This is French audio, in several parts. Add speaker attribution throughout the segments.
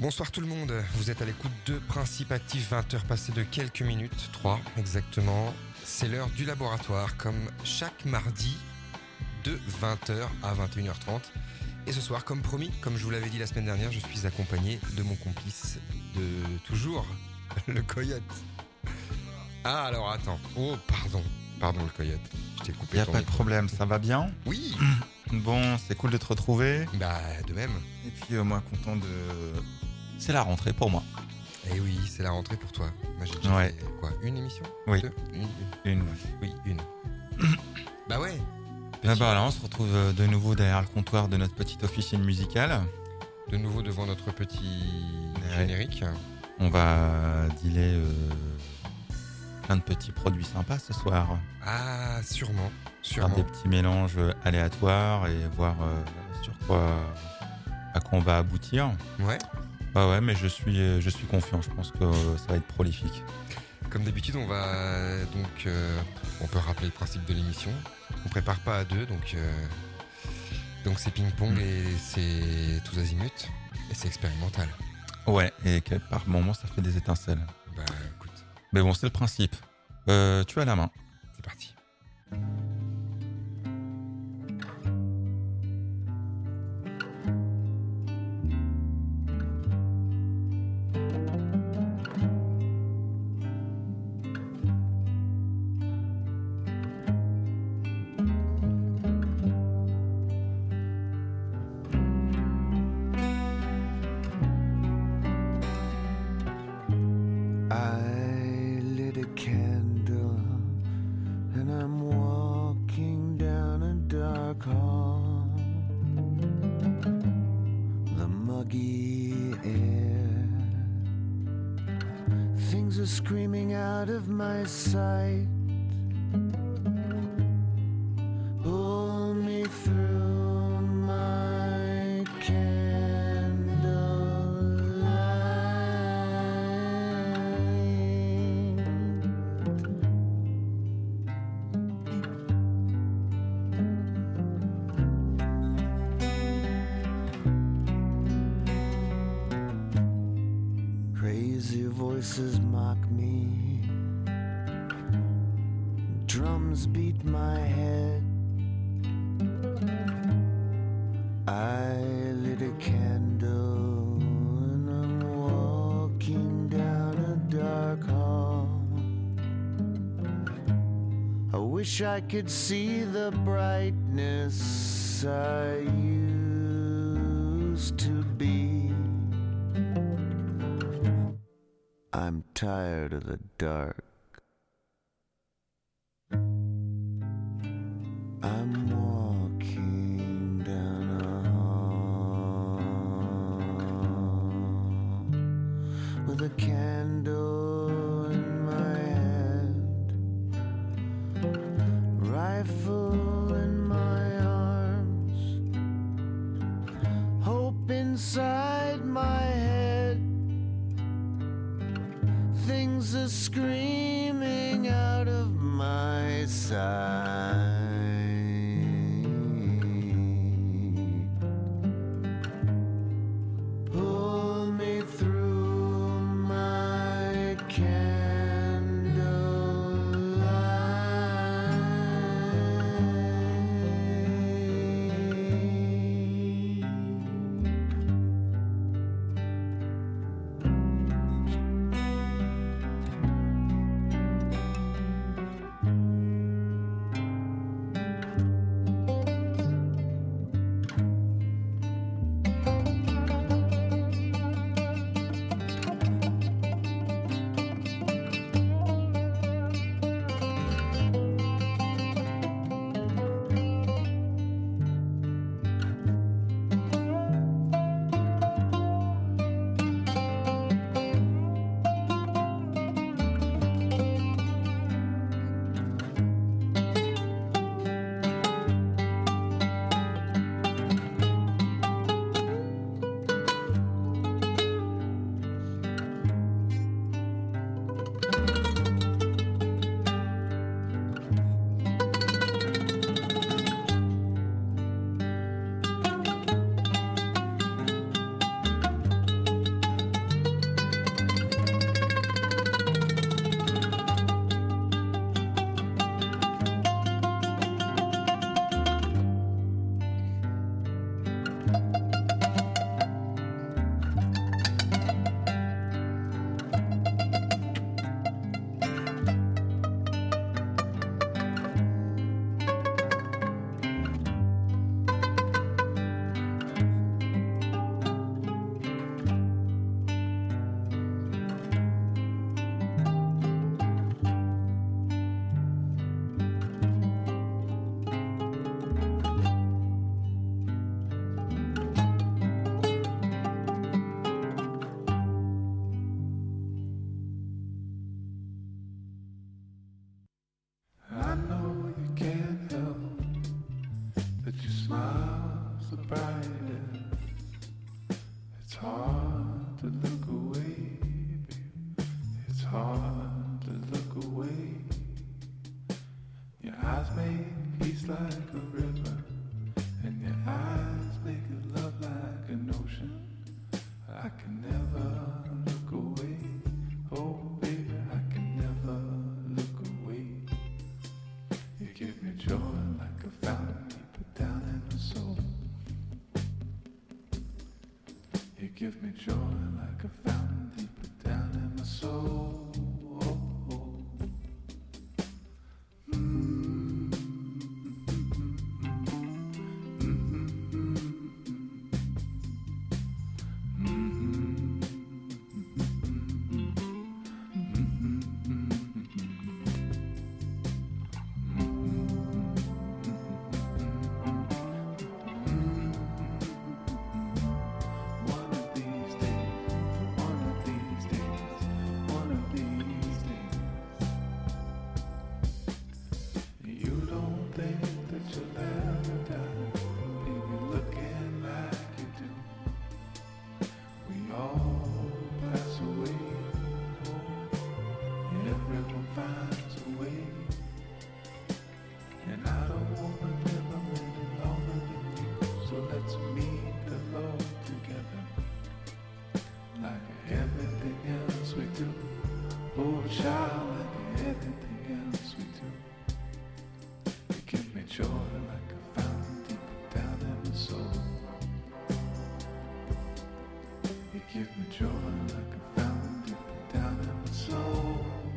Speaker 1: Bonsoir tout le monde, vous êtes à l'écoute de Principe Actif, 20h passées de quelques minutes, 3 exactement. C'est l'heure du laboratoire, comme chaque mardi de 20h à 21h30. Et ce soir, comme promis, comme je vous l'avais dit la semaine dernière, je suis accompagné de mon complice de toujours, le Coyote. Ah alors attends, oh pardon le Coyote, je t'ai coupé.
Speaker 2: Y a pas de problème, ça va bien ?
Speaker 1: Oui.
Speaker 2: Bon, c'est cool de te retrouver.
Speaker 1: Bah de même.
Speaker 2: Et puis moi content de... C'est la rentrée pour moi.
Speaker 1: Eh oui, c'est la rentrée pour toi. Moi j'ai déjà fait quoi, une émission ?
Speaker 2: Oui.
Speaker 1: Deux ?
Speaker 2: Une.
Speaker 1: Oui, une. Bah ouais.
Speaker 2: Ah bah là, on se retrouve de nouveau derrière le comptoir de notre petite officine musicale.
Speaker 1: De nouveau devant notre petit générique.
Speaker 2: On va dealer plein de petits produits sympas ce soir.
Speaker 1: Ah, sûrement.
Speaker 2: Faire des petits mélanges aléatoires et voir à quoi on va aboutir.
Speaker 1: Ouais.
Speaker 2: Ouais, mais je suis confiant. Je pense que ça va être prolifique.
Speaker 1: Comme d'habitude, on va donc... on peut rappeler le principe de l'émission. On prépare pas à deux, donc c'est ping-pong et c'est tous azimuts. Et c'est expérimental.
Speaker 2: Ouais, et que par moments, ça fait des étincelles.
Speaker 1: Bah, écoute.
Speaker 2: Mais bon, c'est le principe. Tu as la main.
Speaker 1: C'est parti.
Speaker 3: Screaming out of my sight, pull me through my candlelight. Crazy voices mock me, drums beat my head. I lit a candle and I'm walking down a dark hall. I wish I could see the brightness I used to be. I'm tired of the dark. I'm walking down a hall with a candle in my hand, rifle in my arms, hope inside my head. Things are screaming out of my side. Pull me through my candlelight.
Speaker 4: brightest. It's hard to look away, baby. It's hard to look away. Your eyes make peace like a river, and your eyes make it love like an ocean. I can never look away. Oh, baby, I can never look away. You give me joy like a fountain deep down in my soul. You give me joy like a fountain deep down in my soul. Oh, child, like everything else we do. You give me joy like a fountain deep down in my soul. You give me joy like a fountain deep down in my soul.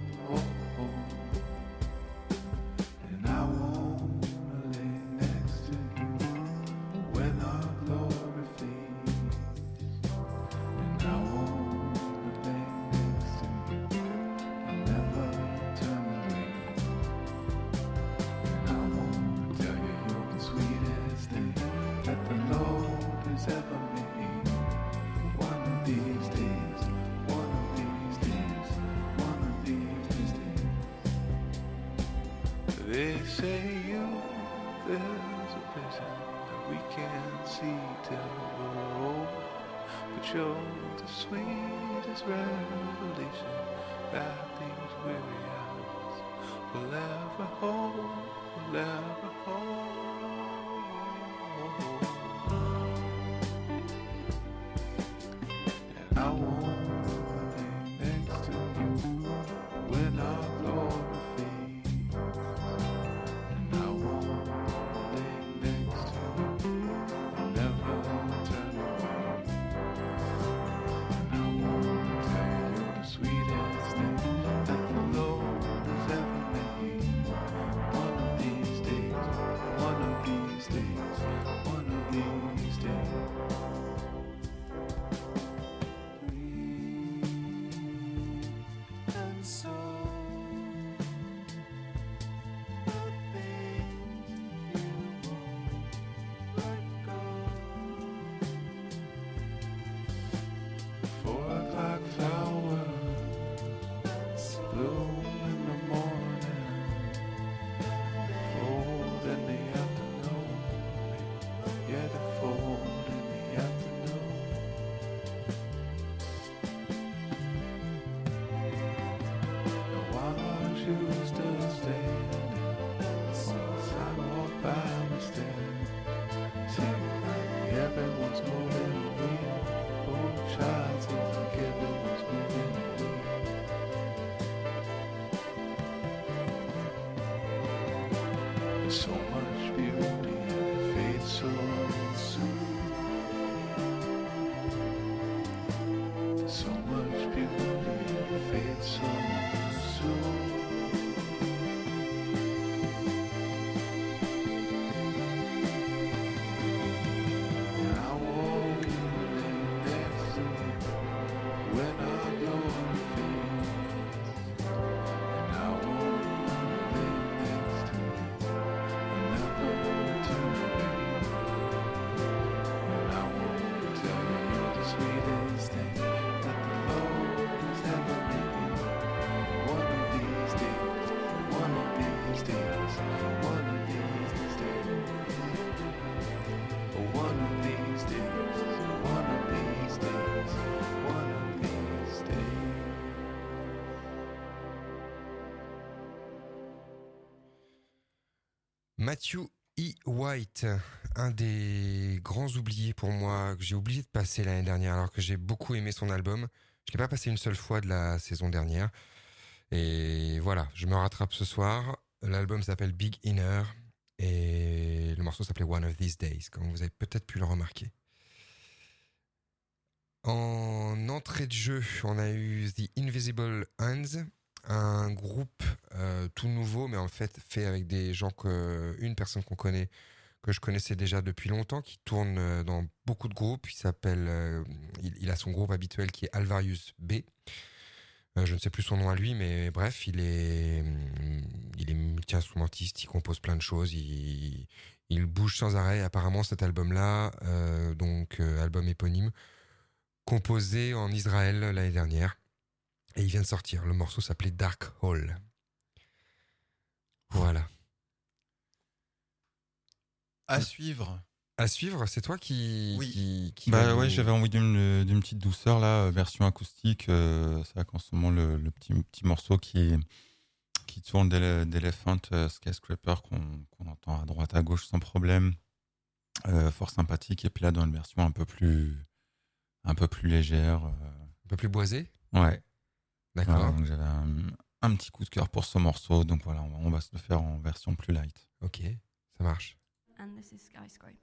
Speaker 4: And I wanna lay next to you when our glory fades. And I wanna lay next to you, I'll never turn away. And I wanna tell you you're the sweetest thing that the Lord has ever made. One of these days, one of these days, one of these days. They say there's a vision that we can't see till we're old. But you're the sweetest revelation that these weary eyes will ever hold, will ever hold. And I wanna lay next to you when our glory fades. And I wanna lay next to you, I'll never turn away. And I wanna tell you you're the sweetest thing that the Lord has ever made. One of these days, one of these days, one of these days. And so the things you won't let go. 4 o'clock flowers bloom in the morning, fold in the afternoon. Yeah, they fold in the afternoon. And why aren't you still standing on the sidewalk by mistake? Seems like everyone's moving away. Oh, child, seems like everyone's moving away. There's so much beauty and it fades so soon. There's so much beauty and it fades so soon. And I won't
Speaker 1: Matthew E. White, un des grands oubliés pour moi, que j'ai oublié de passer l'année dernière, alors que j'ai beaucoup aimé son album. Je l'ai pas passé une seule fois de la saison dernière. Et voilà, je me rattrape ce soir. L'album s'appelle Big Inner et le morceau s'appelait One of These Days, comme vous avez peut-être pu le remarquer. En entrée de jeu, on a eu The Invisible Hands, un groupe tout nouveau, mais en fait avec des gens une personne que je connaissais déjà depuis longtemps, qui tourne dans beaucoup de groupes. Il a son groupe habituel qui est Alvarius B. Je ne sais plus son nom à lui, mais bref, il est multi-instrumentiste, il compose plein de choses, il bouge sans arrêt. Apparemment, cet album-là, album éponyme, composé en Israël l'année dernière, et il vient de sortir. Le morceau s'appelait Dark Hole. Voilà.
Speaker 2: À suivre.
Speaker 1: À suivre, c'est toi qui...
Speaker 2: Oui.
Speaker 1: qui va nous-
Speaker 2: J'avais envie d'une petite douceur, là, version acoustique. C'est vrai qu'en ce moment, le petit morceau qui tourne d'Elephant Skyscraper qu'on entend à droite, à gauche sans problème. Fort sympathique. Et puis là, dans une version un peu plus légère.
Speaker 1: Un peu plus boisé.
Speaker 2: Ouais.
Speaker 1: D'accord.
Speaker 2: Voilà, donc j'avais un petit coup de cœur pour ce morceau. Donc voilà, on va se le faire en version plus light.
Speaker 1: Ok, ça marche.
Speaker 5: And this is Skyscrapers.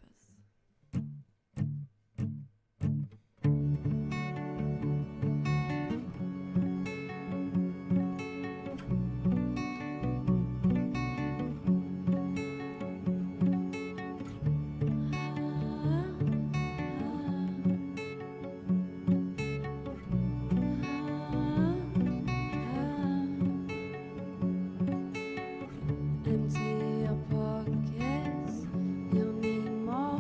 Speaker 6: Empty your pockets, you'll need more.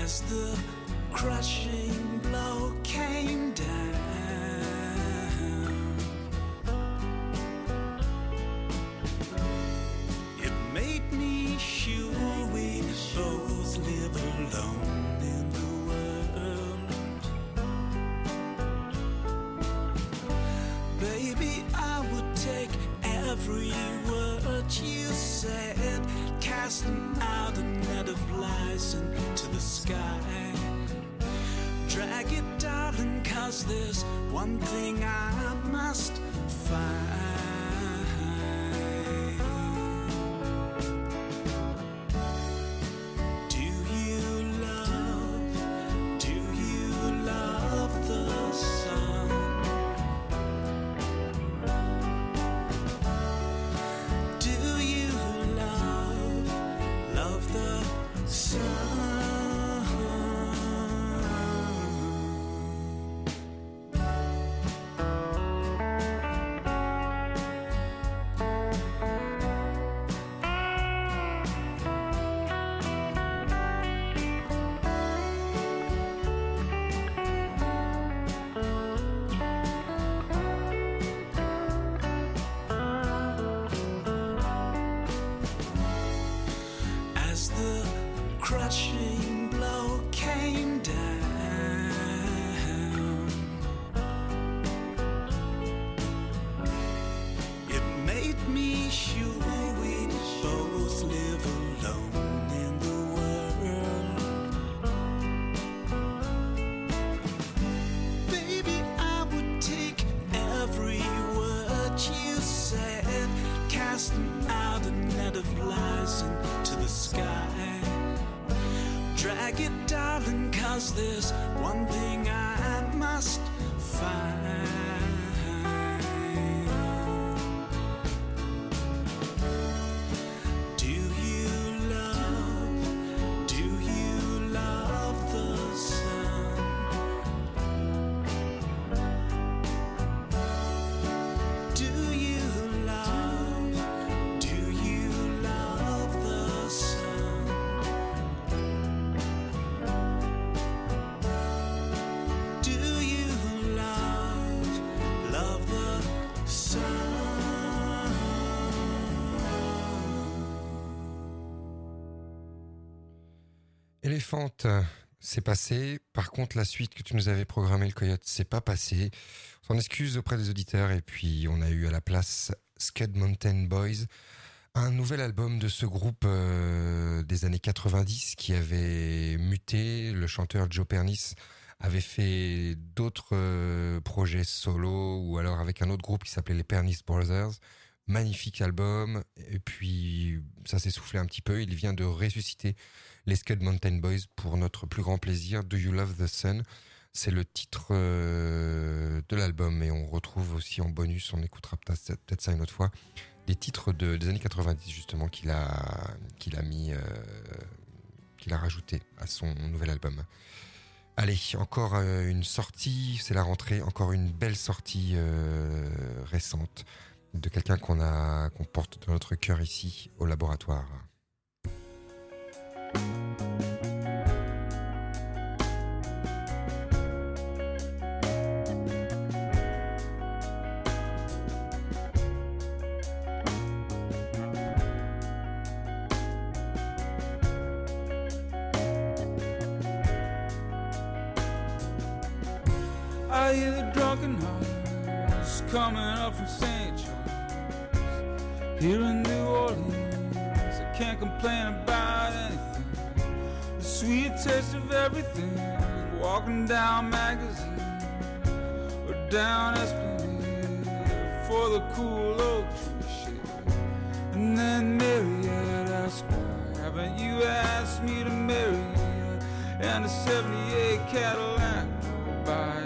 Speaker 5: as the crushing blow came down. It made me sure we both live alone in the world. Baby, I would take every word you said, cast them out a net of lies into the sky. Drag it, darling, 'cause there's one thing I must find. Do you love the sun? Do you love the sun? As the crushing blow came down, it made me sure we'd both live alone in the world. Baby, I would take every word you said, cast them out a net of lies into the sky. Drag it, darling, 'cause there's one thing I must find. Do you love the sun? Do you love the sun? Do you love the sun?
Speaker 1: Éléphante, c'est passé. Par contre, la suite que tu nous avais programmée, le Coyote, c'est pas passé. On s'en excuse auprès des auditeurs. Et puis, on a eu à la place Scud Mountain Boys, un nouvel album de ce groupe des années 90 qui avait muté. Le chanteur Joe Pernice avait fait d'autres projets solo ou alors avec un autre groupe qui s'appelait les Pernice Brothers. Magnifique album. Et puis, ça s'est soufflé un petit peu. Il vient de ressusciter les Scud Mountain Boys pour notre plus grand plaisir. Do You Love the Sun? C'est le titre de l'album et on retrouve aussi en bonus, on écoutera peut-être ça une autre fois, des titres des années 90 justement qu'il a rajouté à son nouvel album. Allez, encore une sortie, c'est la rentrée, encore une belle sortie récente de quelqu'un qu'on porte dans notre cœur ici au laboratoire.
Speaker 6: I hear the drunken hearts coming up from St. Charles. Here in New Orleans, I can't complain about anything. The sweet taste of everything. Walking down Magazine or down Esplanade for the cool oak tree shade. And then Mary had asked why haven't you asked me to marry you? And a 78 Cadillac drove by.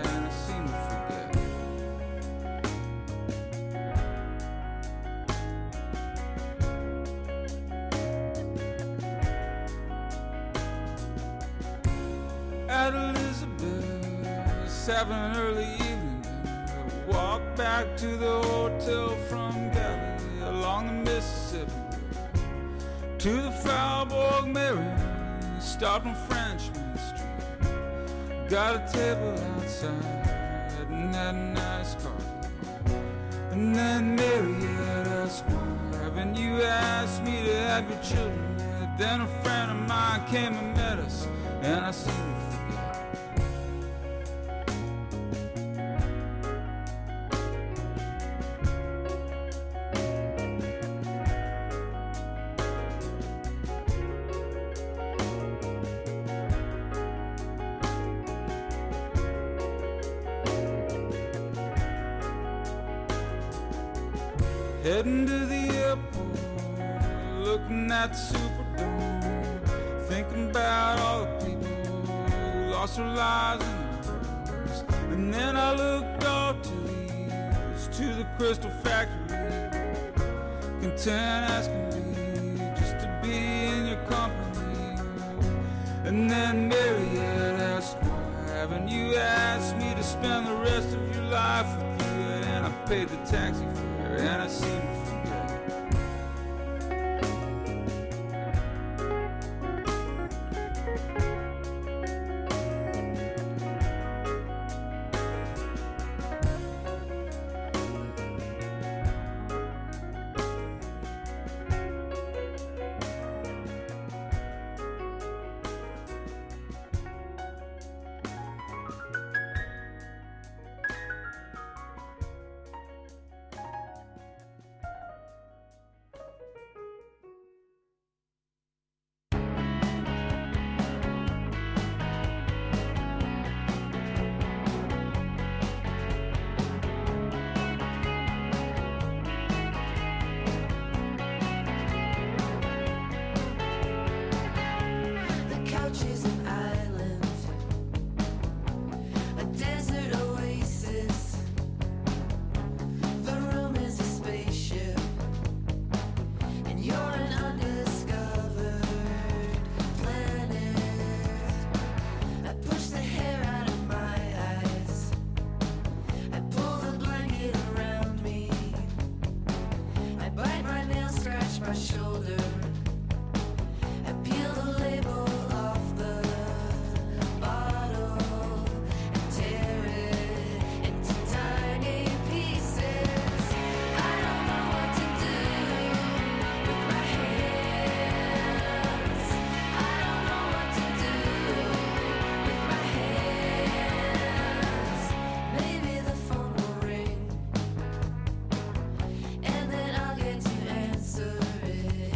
Speaker 6: At Elizabeth, having an early evening, walk back to the hotel from Galilee along the Mississippi to the Faubourg Mary, stopped on Frenchman Street. Got a table outside and had a nice coffee. And then Marietta Square Avenue asked me to have your children there. Then a friend of mine came and met us, and I seemed to forget. Heading to the airport, looking at the Superdome, thinking about all the people who lost their lives in the wars. And then I looked off to the east, to the Crystal Factory, content as can be, just to be in your company. And then Marietta Square Avenue asked me to spend the rest of your life with you, and I paid the taxi fare, and I seemed to forget.
Speaker 7: And then I'll get to answer it.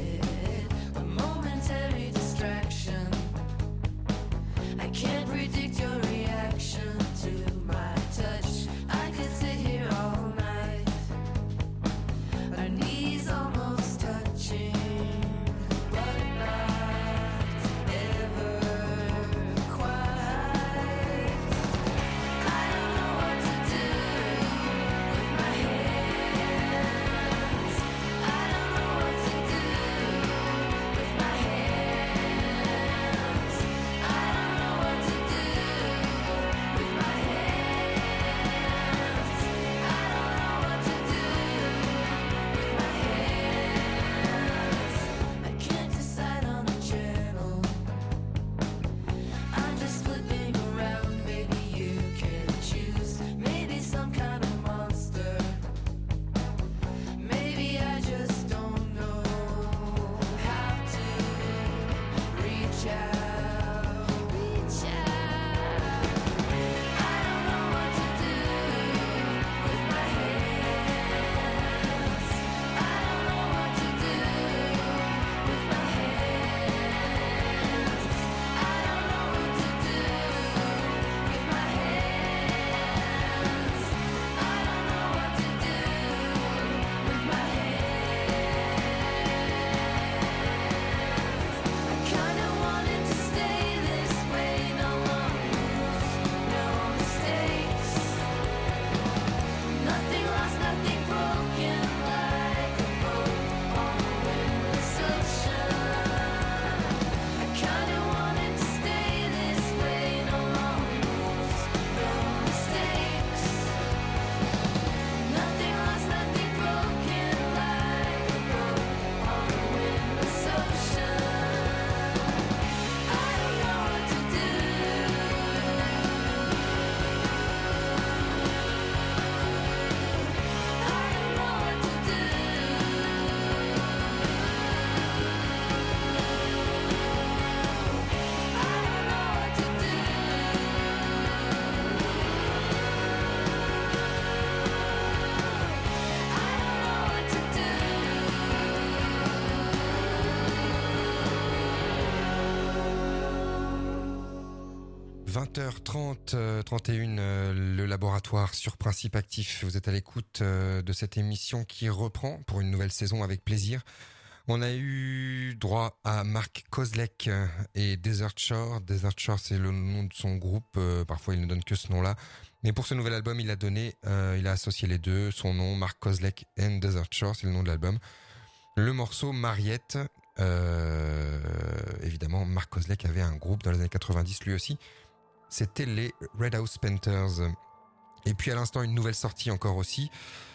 Speaker 1: 20h30, 31, le laboratoire sur Principe Actif. Vous êtes à l'écoute de cette émission qui reprend pour une nouvelle saison avec plaisir. On a eu droit à Mark Kozlek et Desert Shore. Desert Shore, c'est le nom de son groupe. Parfois, il ne donne que ce nom-là. Mais pour ce nouvel album, il a associé les deux. Son nom, Mark Kozlek and Desert Shore, c'est le nom de l'album. Le morceau Mariette. Évidemment, Mark Kozlek avait un groupe dans les années 90 lui aussi. C'était les Red House Painters. Et puis à l'instant, une nouvelle sortie encore aussi.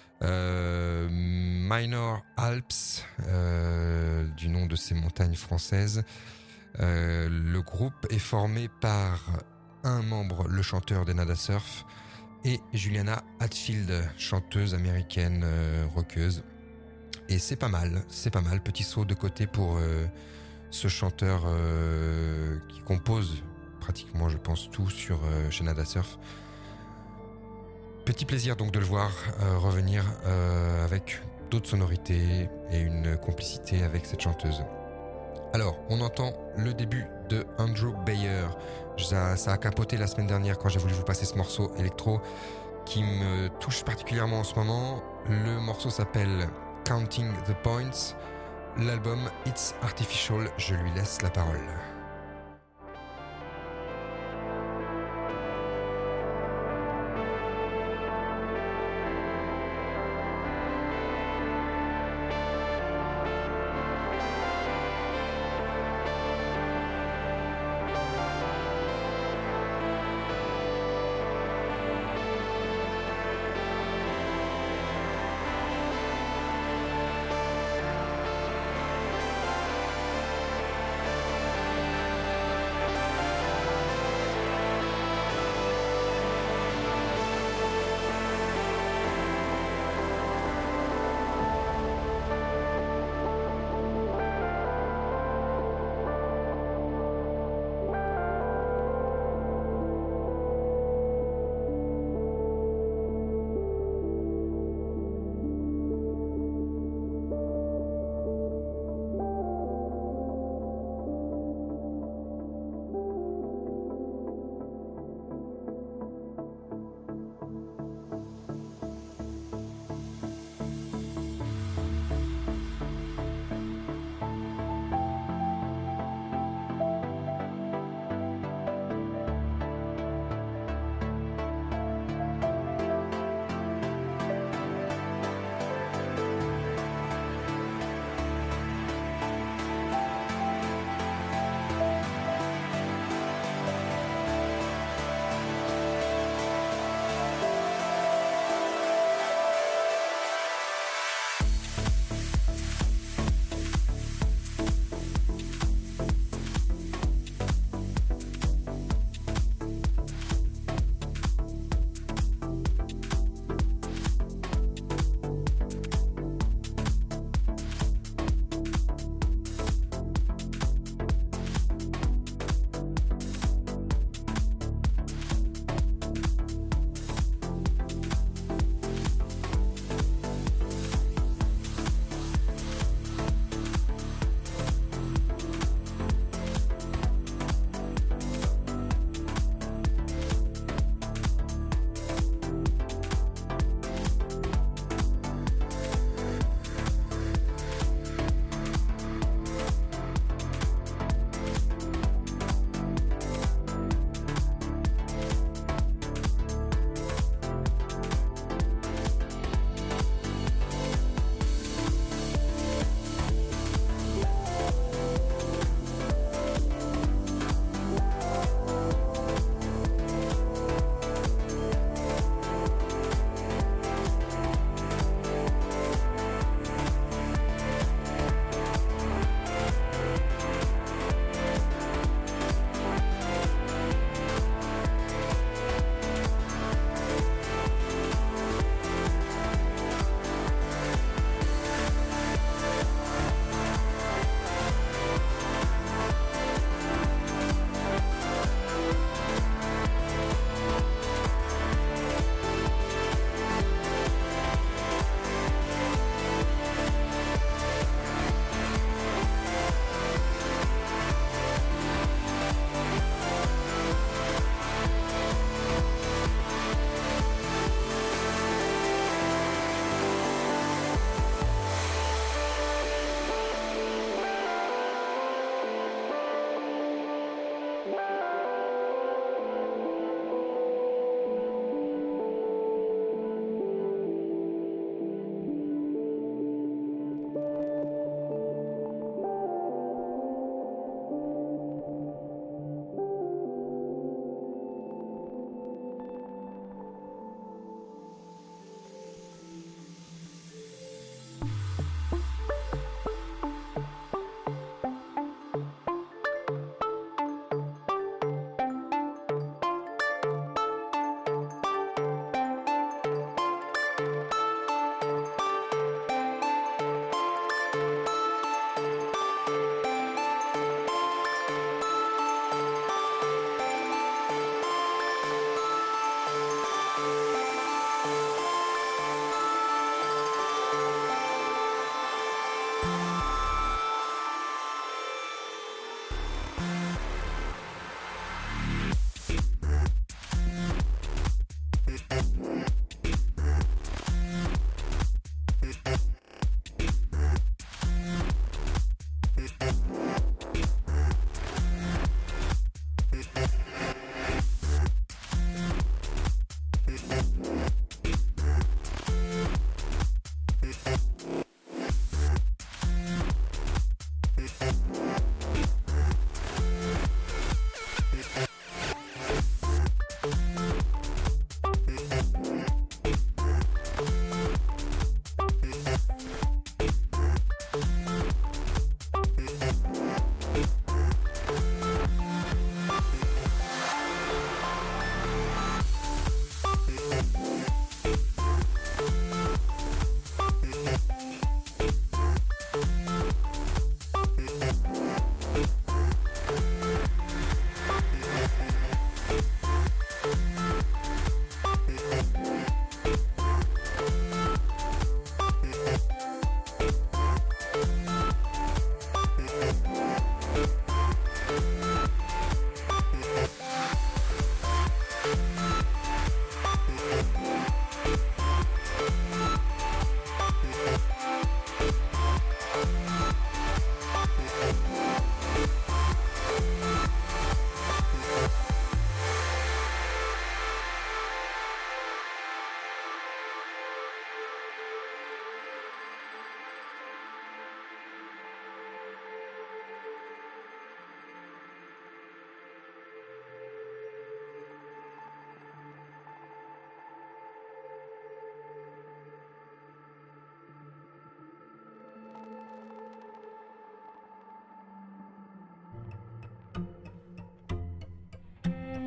Speaker 1: Minor Alps, du nom de ces montagnes françaises. Le groupe est formé par un membre, le chanteur des Nada Surf, et Juliana Hatfield, chanteuse américaine, rockeuse. Et c'est pas mal. Petit saut de côté pour ce chanteur qui compose pratiquement, je pense, tout chez Nada Surf. Petit plaisir donc de le voir revenir avec d'autres sonorités et une complicité avec cette chanteuse. Alors, on entend le début de Andrew Bayer. Ça a capoté la semaine dernière quand j'ai voulu vous passer ce morceau électro qui me touche particulièrement en ce moment. Le morceau s'appelle Counting the Points. L'album It's Artificial. Je lui laisse la parole.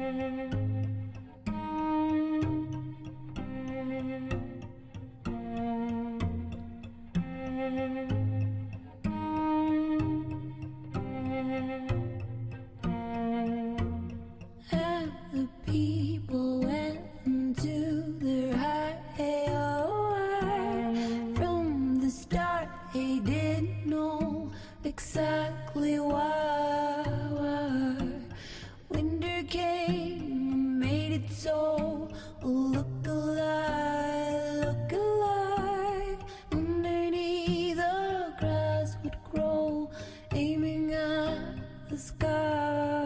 Speaker 7: And the people went into their high hour. From the start, they didn't know exactly why. Winter came and made it so. Look alive, look alive. Underneath the grass would grow, aiming at the sky.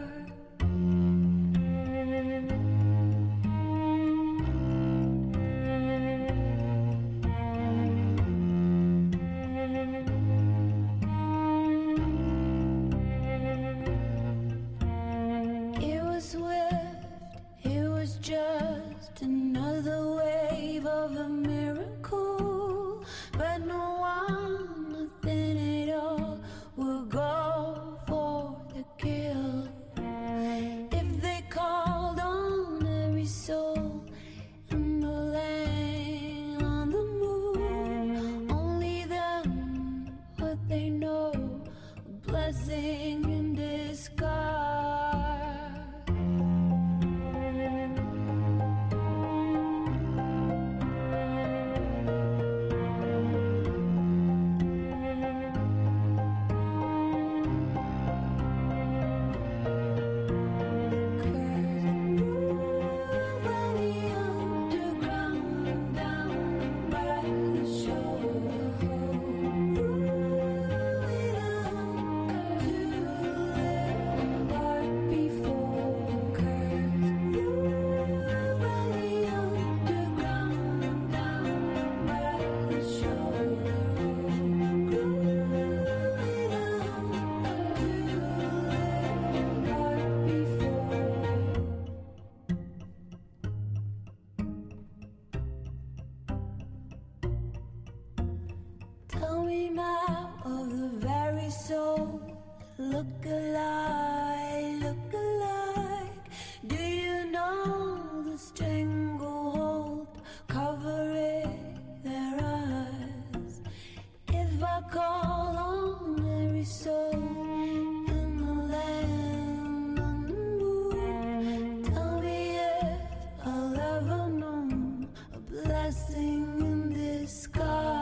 Speaker 7: It was swift, it was just another wave of a miracle. But no one, nothing at all, will go for the kill. If they called on every soul in the land, on the moon, only then would they know a blessing in disguise. Tell me now of the very soul. Look alike, look alike. Do you know the stranglehold covering their eyes? If I call on every soul in the land, on the moon, tell me if I'll ever know a blessing in disguise.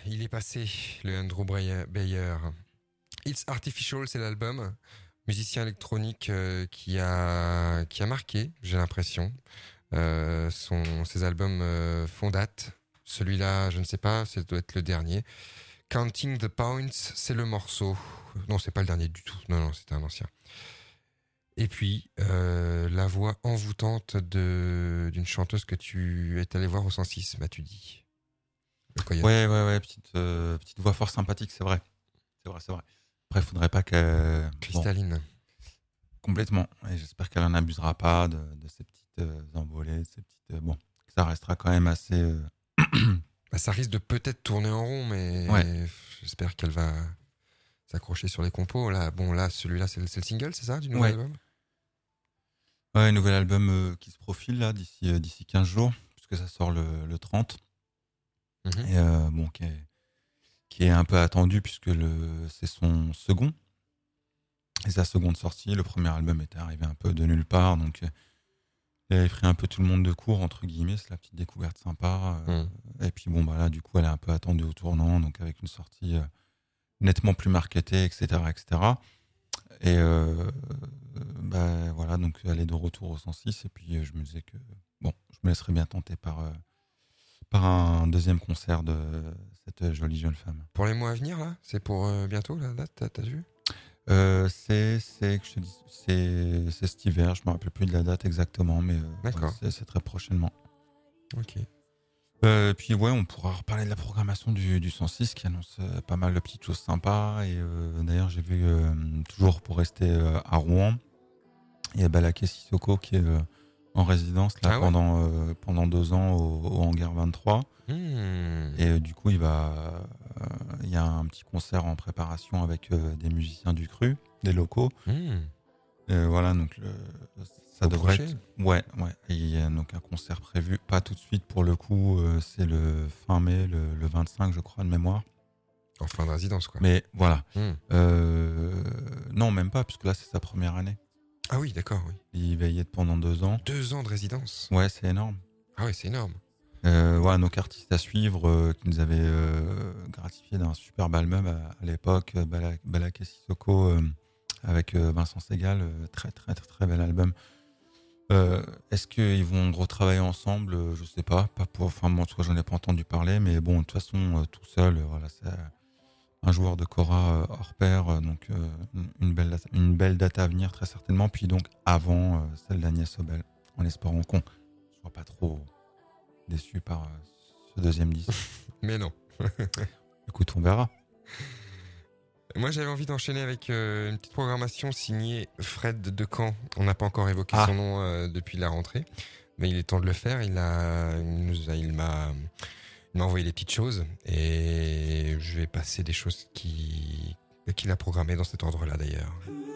Speaker 1: il est passé, le Andrew Bayer. It's Artificial, c'est l'album. Musicien électronique qui a marqué, j'ai l'impression. Ses albums font date. Celui-là, je ne sais pas, ça doit être le dernier. Counting the Points, c'est le morceau. Non, c'est pas le dernier du tout. Non, c'était un ancien. Et puis, la voix envoûtante d'une chanteuse que tu es allé voir au 106, m'as-tu dit.
Speaker 2: Ouais, petite voix fort sympathique, c'est vrai. C'est vrai. Après, il faudrait pas qu'elle...
Speaker 1: Cristalline.
Speaker 2: Bon, complètement. Et j'espère qu'elle en abusera pas de ces petites envolées, que ça restera quand même assez...
Speaker 1: Ça risque de peut-être tourner en rond, mais j'espère qu'elle va s'accrocher sur les compos. Là, celui-là, c'est le single, c'est ça, du nouvel album?
Speaker 2: Ouais, nouvel album qui se profile là d'ici 15 jours, puisque ça sort le 30. Et qui est un peu attendu puisque c'est son second et sa seconde sortie. Le premier album était arrivé un peu de nulle part, donc il avait pris un peu tout le monde de court entre guillemets. C'est la petite découverte sympa. Et puis là du coup elle est un peu attendue au tournant, donc avec une sortie nettement plus marketée, etc. Et voilà, donc elle est de retour au 106 et puis je me disais que je me laisserais bien tenter par un deuxième concert de cette jolie jeune femme.
Speaker 1: Pour les mois à venir, là, c'est pour bientôt la date, t'as vu?
Speaker 2: C'est cet hiver, je me rappelle plus de la date exactement, mais
Speaker 1: d'accord.
Speaker 2: C'est très prochainement.
Speaker 1: Ok.
Speaker 2: Puis on pourra reparler de la programmation du 106 qui annonce pas mal de petites choses sympas. Et d'ailleurs, j'ai vu toujours pour rester à Rouen, il y a Balaké Sissoko qui est en résidence là pendant 2 ans au Hangar 23. Et du coup, il y a un petit concert en préparation avec des musiciens du Cru, des locaux. Voilà, donc ça devrait être... Ouais. Et il y a donc un concert prévu, pas tout de suite pour le coup, c'est le fin mai, le 25 je crois de mémoire.
Speaker 1: En fin de résidence quoi.
Speaker 2: Mais voilà. Non, même pas, puisque là c'est sa première année.
Speaker 1: Ah oui, d'accord, oui.
Speaker 2: Il va y être pendant 2 ans.
Speaker 1: 2 ans de résidence.
Speaker 2: Ouais, c'est énorme.
Speaker 1: Ah oui, c'est énorme.
Speaker 2: Voilà, donc artistes à suivre qui nous avaient gratifié d'un superbe album à l'époque, Balaké Sissoko avec Vincent Segal, très très très très bel album. Est-ce qu'ils vont retravailler ensemble? Je sais pas. Moi, en tout cas, j'en ai pas entendu parler, mais bon, de toute façon, tout seul, voilà, c'est un joueur de Cora hors pair, donc une belle date à venir très certainement. Puis donc avant celle d'Agnès Obel, en espérant qu'on soit pas trop déçu par ce deuxième disque.
Speaker 1: Mais non.
Speaker 2: Écoute, on verra.
Speaker 1: Moi, j'avais envie d'enchaîner avec une petite programmation signée Fred de Caen. On n'a pas encore évoqué son nom depuis la rentrée, mais il est temps de le faire. Il m'a envoyé des petites choses et je vais passer des choses qu'il a programmées dans cet ordre-là d'ailleurs.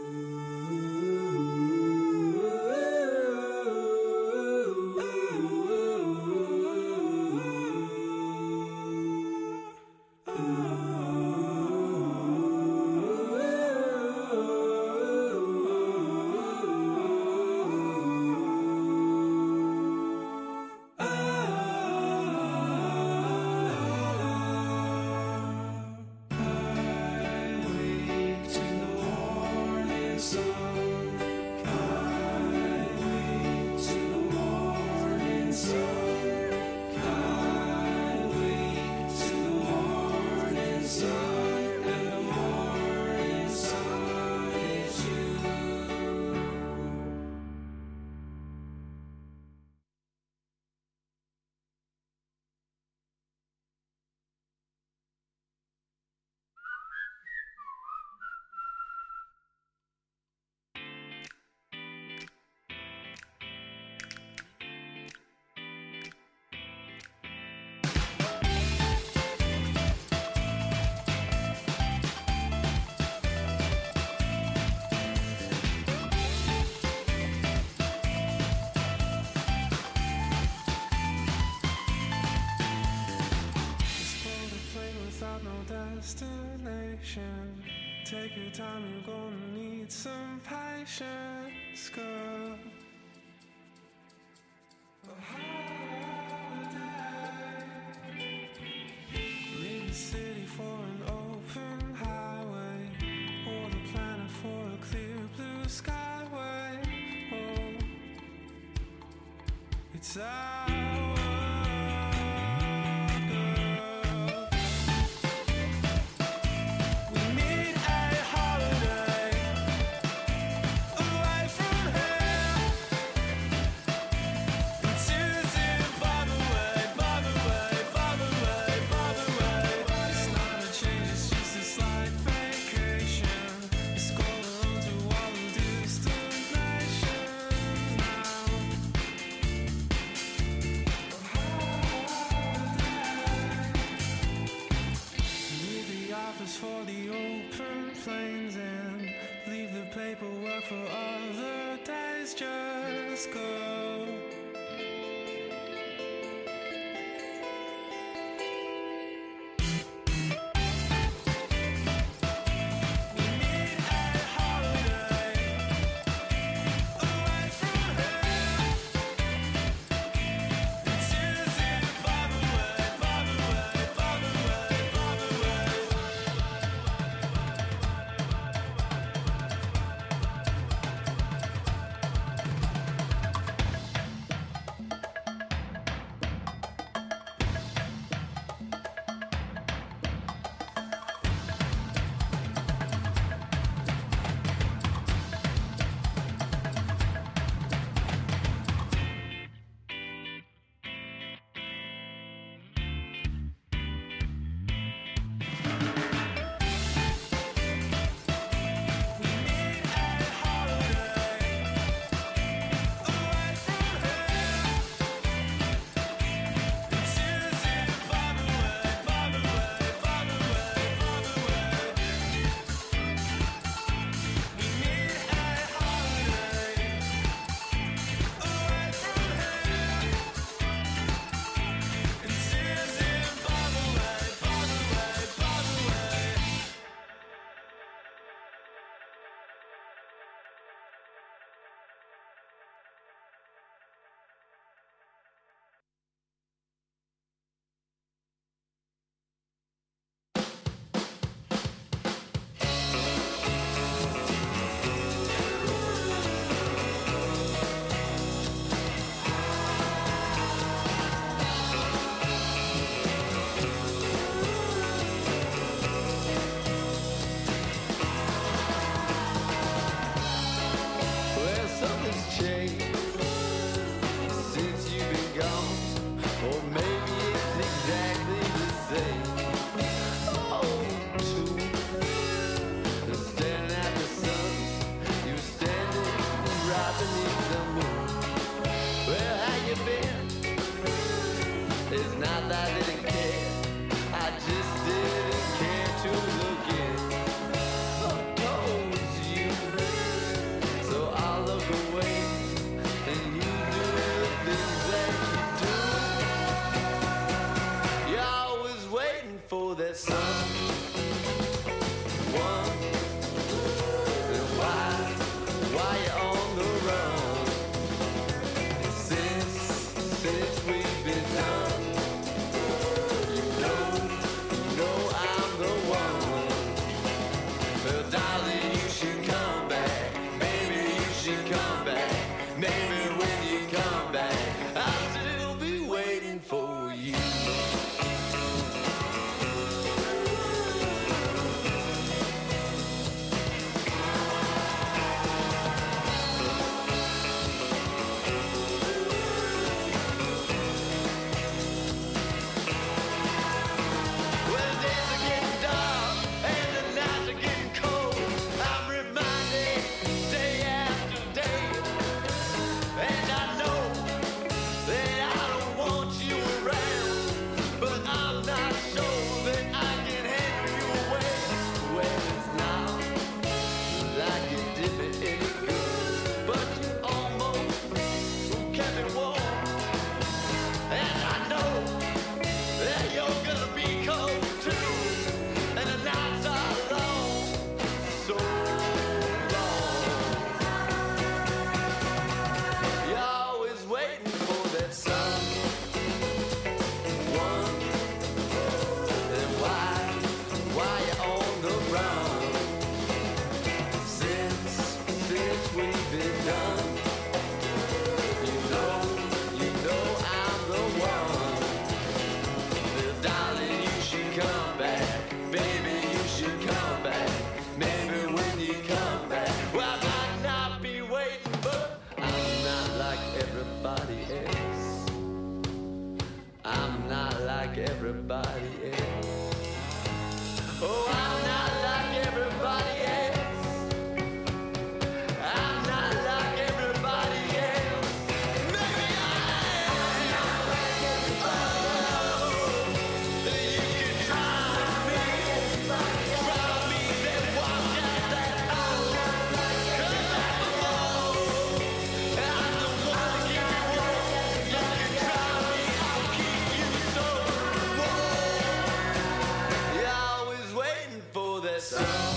Speaker 8: Take your time, you're gonna need some patience, girl. A holiday. Leave the city. sour, girl. We need a holiday away from here to Zimbabwe, It's not a change, it's just a slight vacation. It's going on to all the destinations now. Leave the office for the open plains and leave the paperwork for other days. Just go. We need a holiday away from here to Zimbabwe.
Speaker 3: Since we've been done, you
Speaker 9: like everybody else. Oh, I'm not like everybody else. I'm not like everybody else. Maybe I am. Oh, you can try me, then walk out that door. 'Cause I'm alone. I'm the one to give you warm. You can try me, I'll keep you so warm. You're always waiting for that someone.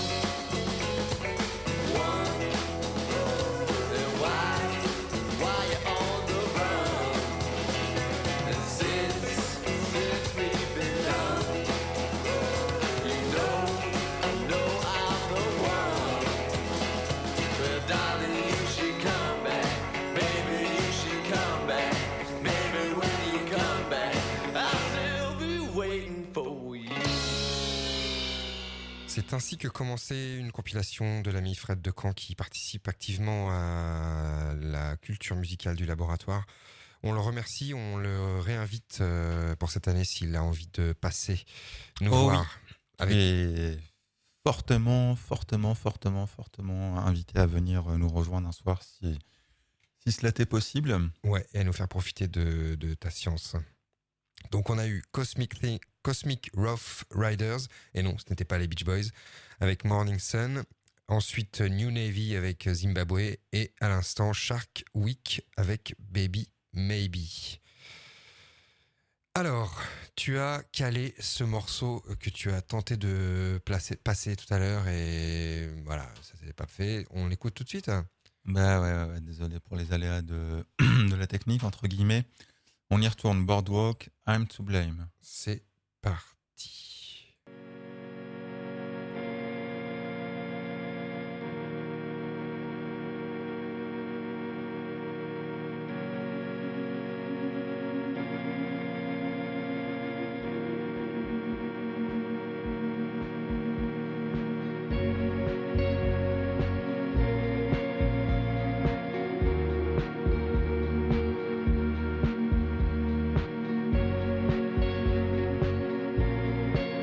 Speaker 9: Then why you on the run? And since we've been done, you know I'm the one. Well, darling, you should come back. Baby, you should come back. Maybe when you come back, I'll still be waiting for you.
Speaker 1: C'est ainsi que commençait une compilation de l'ami Fred Decamp qui participe activement à la culture musicale du laboratoire. On le remercie, on le réinvite pour cette année s'il a envie de passer nous
Speaker 2: Oh
Speaker 1: voir.
Speaker 2: oui.
Speaker 1: Avec...
Speaker 2: Et fortement invité à venir nous rejoindre un soir si cela t'est possible.
Speaker 1: Ouais, et à nous faire profiter de ta science. Donc on a eu Cosmic Rough Riders, et non, ce n'était pas les Beach Boys, avec Morning Sun. Ensuite New Navy avec Zimbabwe, et à l'instant Shark Week avec Baby Maybe. Alors, tu as calé ce morceau que tu as tenté de passer tout à l'heure, et voilà, ça s'est pas fait. On l'écoute tout de suite.
Speaker 2: Bah ouais, désolé pour les aléas de la technique, entre guillemets. On y retourne. Boardwalk, I'm to blame.
Speaker 1: C'est parti.
Speaker 9: Oh,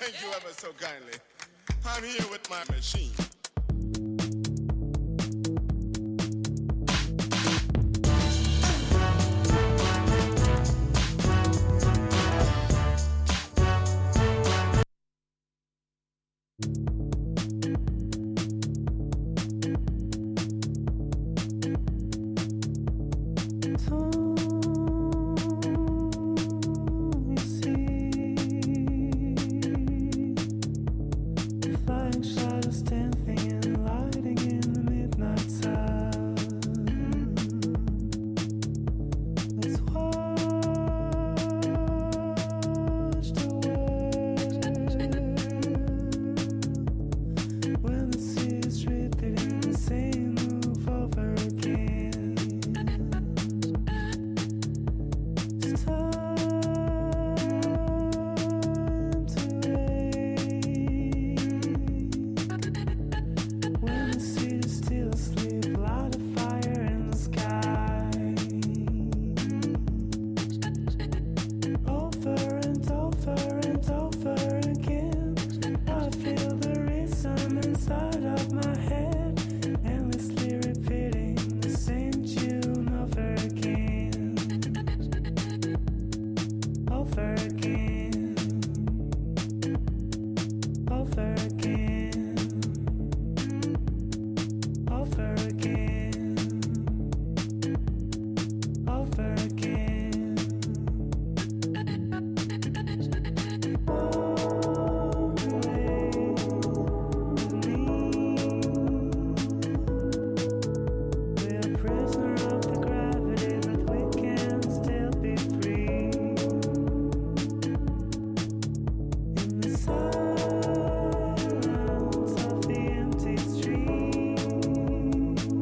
Speaker 10: Thank you ever so kindly. I'm here with my machine.
Speaker 8: Flying shadows dancing and lighting in the midnight sun. Let's watch the world when the sea is repeating the same move over again. It's time to when the sea is still asleep, light a fire in the sky. Over and over and over again, I feel the rhythm inside of my head, endlessly repeating the same tune over again. Over again. Over again. Over again, over again. Walk away with me. We're a prisoner of the gravity, but we can still be free. In the silence of the empty streets,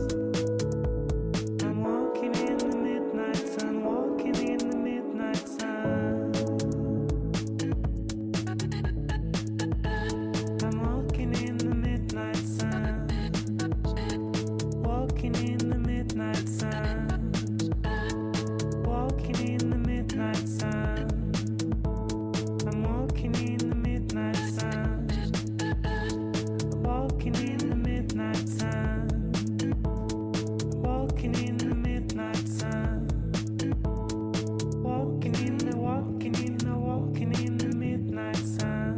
Speaker 8: I'm walking in the midnight sun, walking in the midnight sun. I'm walking in the midnight sun, walking in the midnight sun, walking in the midnight sun. I'm walking in the midnight sun, walking in the midnight sun, walking in the midnight sun, walking in the midnight sun.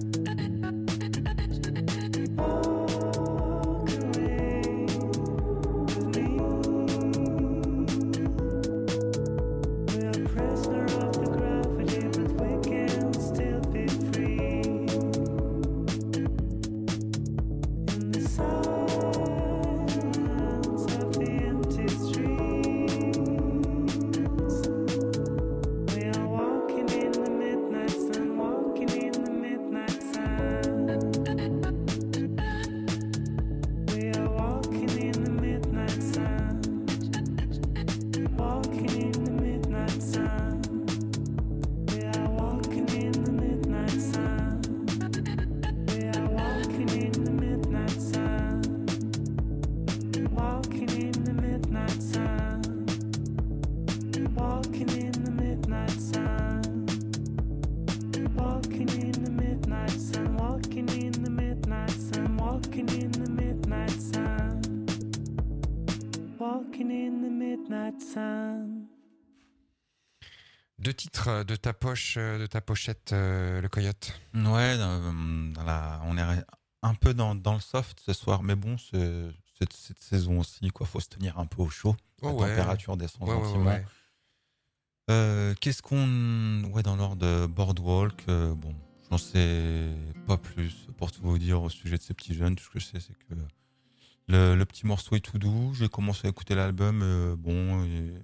Speaker 8: Walk away with me. We're a prisoner of the gravity, but we can still be free. In the silence of the empty streets, we are walking in the midnight sun, walking in the midnight sun. We are walking in the midnight sun, walking in the midnight sun. We are walking in the midnight sun. We are walking in the midnight sun, walking in the midnight sun, walking in the midnight sun, walking in the midnight sun, walking in the midnight sun, walking in the midnight sun, walking in the midnight sun.
Speaker 1: Deux titres de ta poche, de ta pochette, le coyote.
Speaker 2: Ouais, on est un peu dans le soft ce soir, mais bon, cette saison aussi, quoi. Faut se tenir un peu au chaud. La température descend gentiment. Qu'est-ce qu'on... Ouais, dans l'ordre de Boardwalk, bon, j'en sais pas plus pour tout vous dire au sujet de ces petits jeunes. Tout ce que je sais, c'est que le petit morceau est tout doux. J'ai commencé à écouter l'album, bon,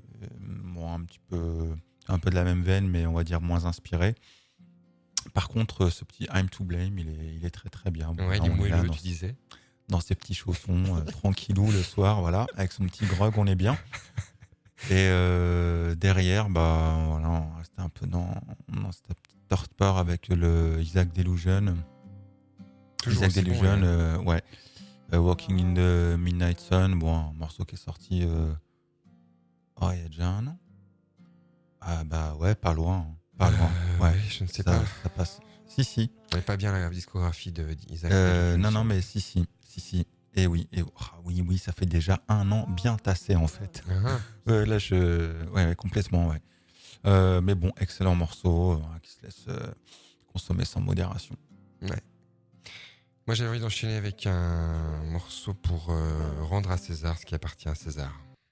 Speaker 2: un peu de la même veine, mais on va dire moins inspiré. Par contre, ce petit I'm to Blame, il est très très bien. Bon,
Speaker 1: ouais,
Speaker 2: là,
Speaker 1: il est moelleux,
Speaker 2: dans,
Speaker 1: tu disais.
Speaker 2: Dans ses petits chaussons, tranquillou le soir, voilà, avec son petit grog, on est bien. Et derrière, bah voilà, on restait un peu dans cette petite torpeur avec le Isaac Delusion.
Speaker 1: Toujours
Speaker 2: Isaac Delusion,
Speaker 1: bon,
Speaker 2: ouais. Walking in the Midnight Sun, bon, un morceau qui est sorti. Il y a déjà un an. Ah bah ouais, pas loin. Pas loin. Ouais,
Speaker 1: je ne sais pas.
Speaker 2: Ça passe. Si.
Speaker 1: Je connais pas bien la discographie d'Isaac.
Speaker 2: Non, mais si. Et oui, oui, ça fait déjà 1 an bien tassé en fait.
Speaker 1: Ah,
Speaker 2: Là, ouais, complètement, ouais. Mais bon, excellent morceau qui se laisse consommer sans modération.
Speaker 1: ouais. Moi, j'ai envie d'enchaîner avec un morceau pour rendre à César ce qui appartient à César.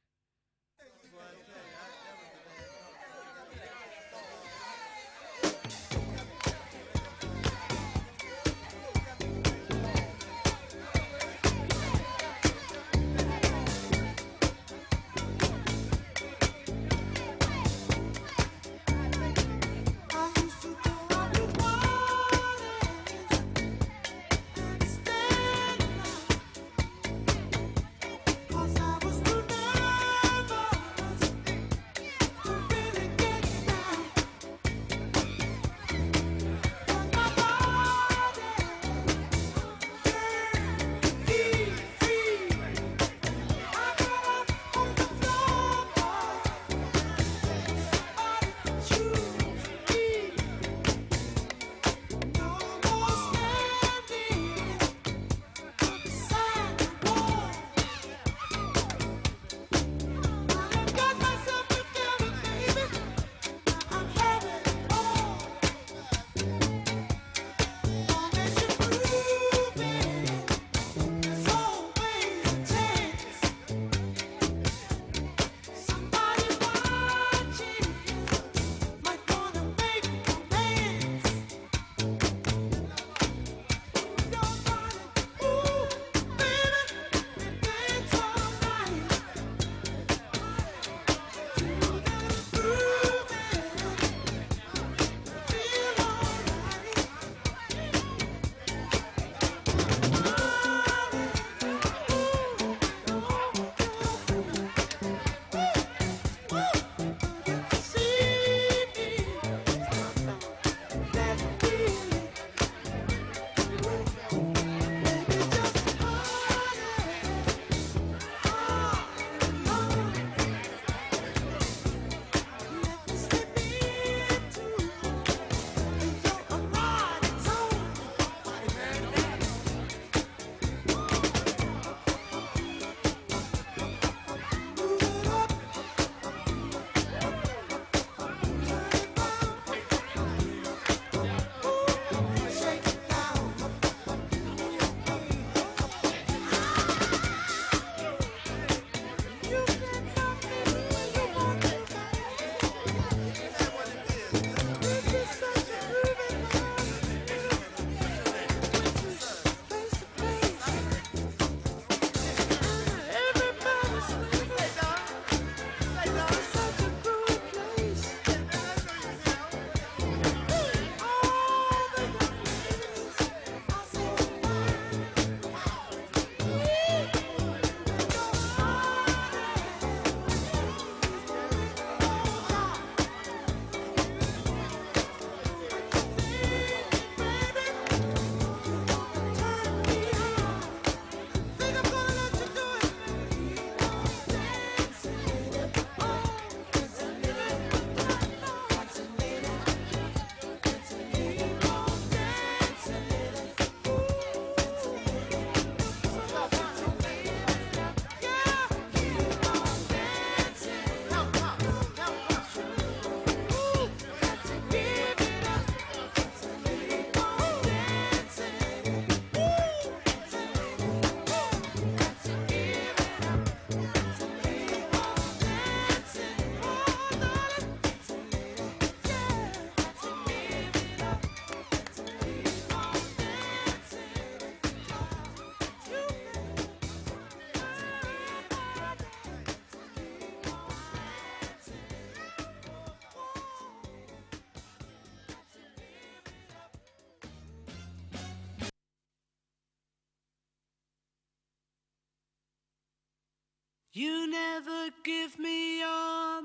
Speaker 5: You never give me your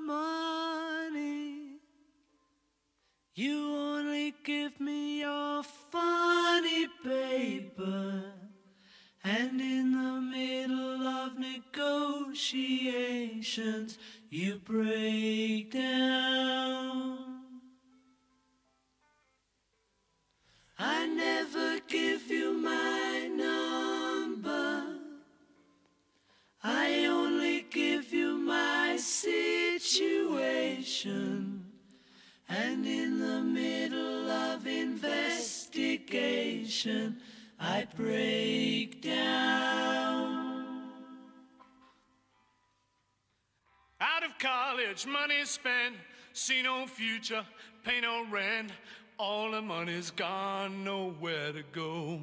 Speaker 5: money. You only give me your funny paper. And in the middle of negotiations, you break down. the middle of investigation, I'd break down.
Speaker 11: Out of college, money spent, see no future, pay no rent. All the money's gone, nowhere to go.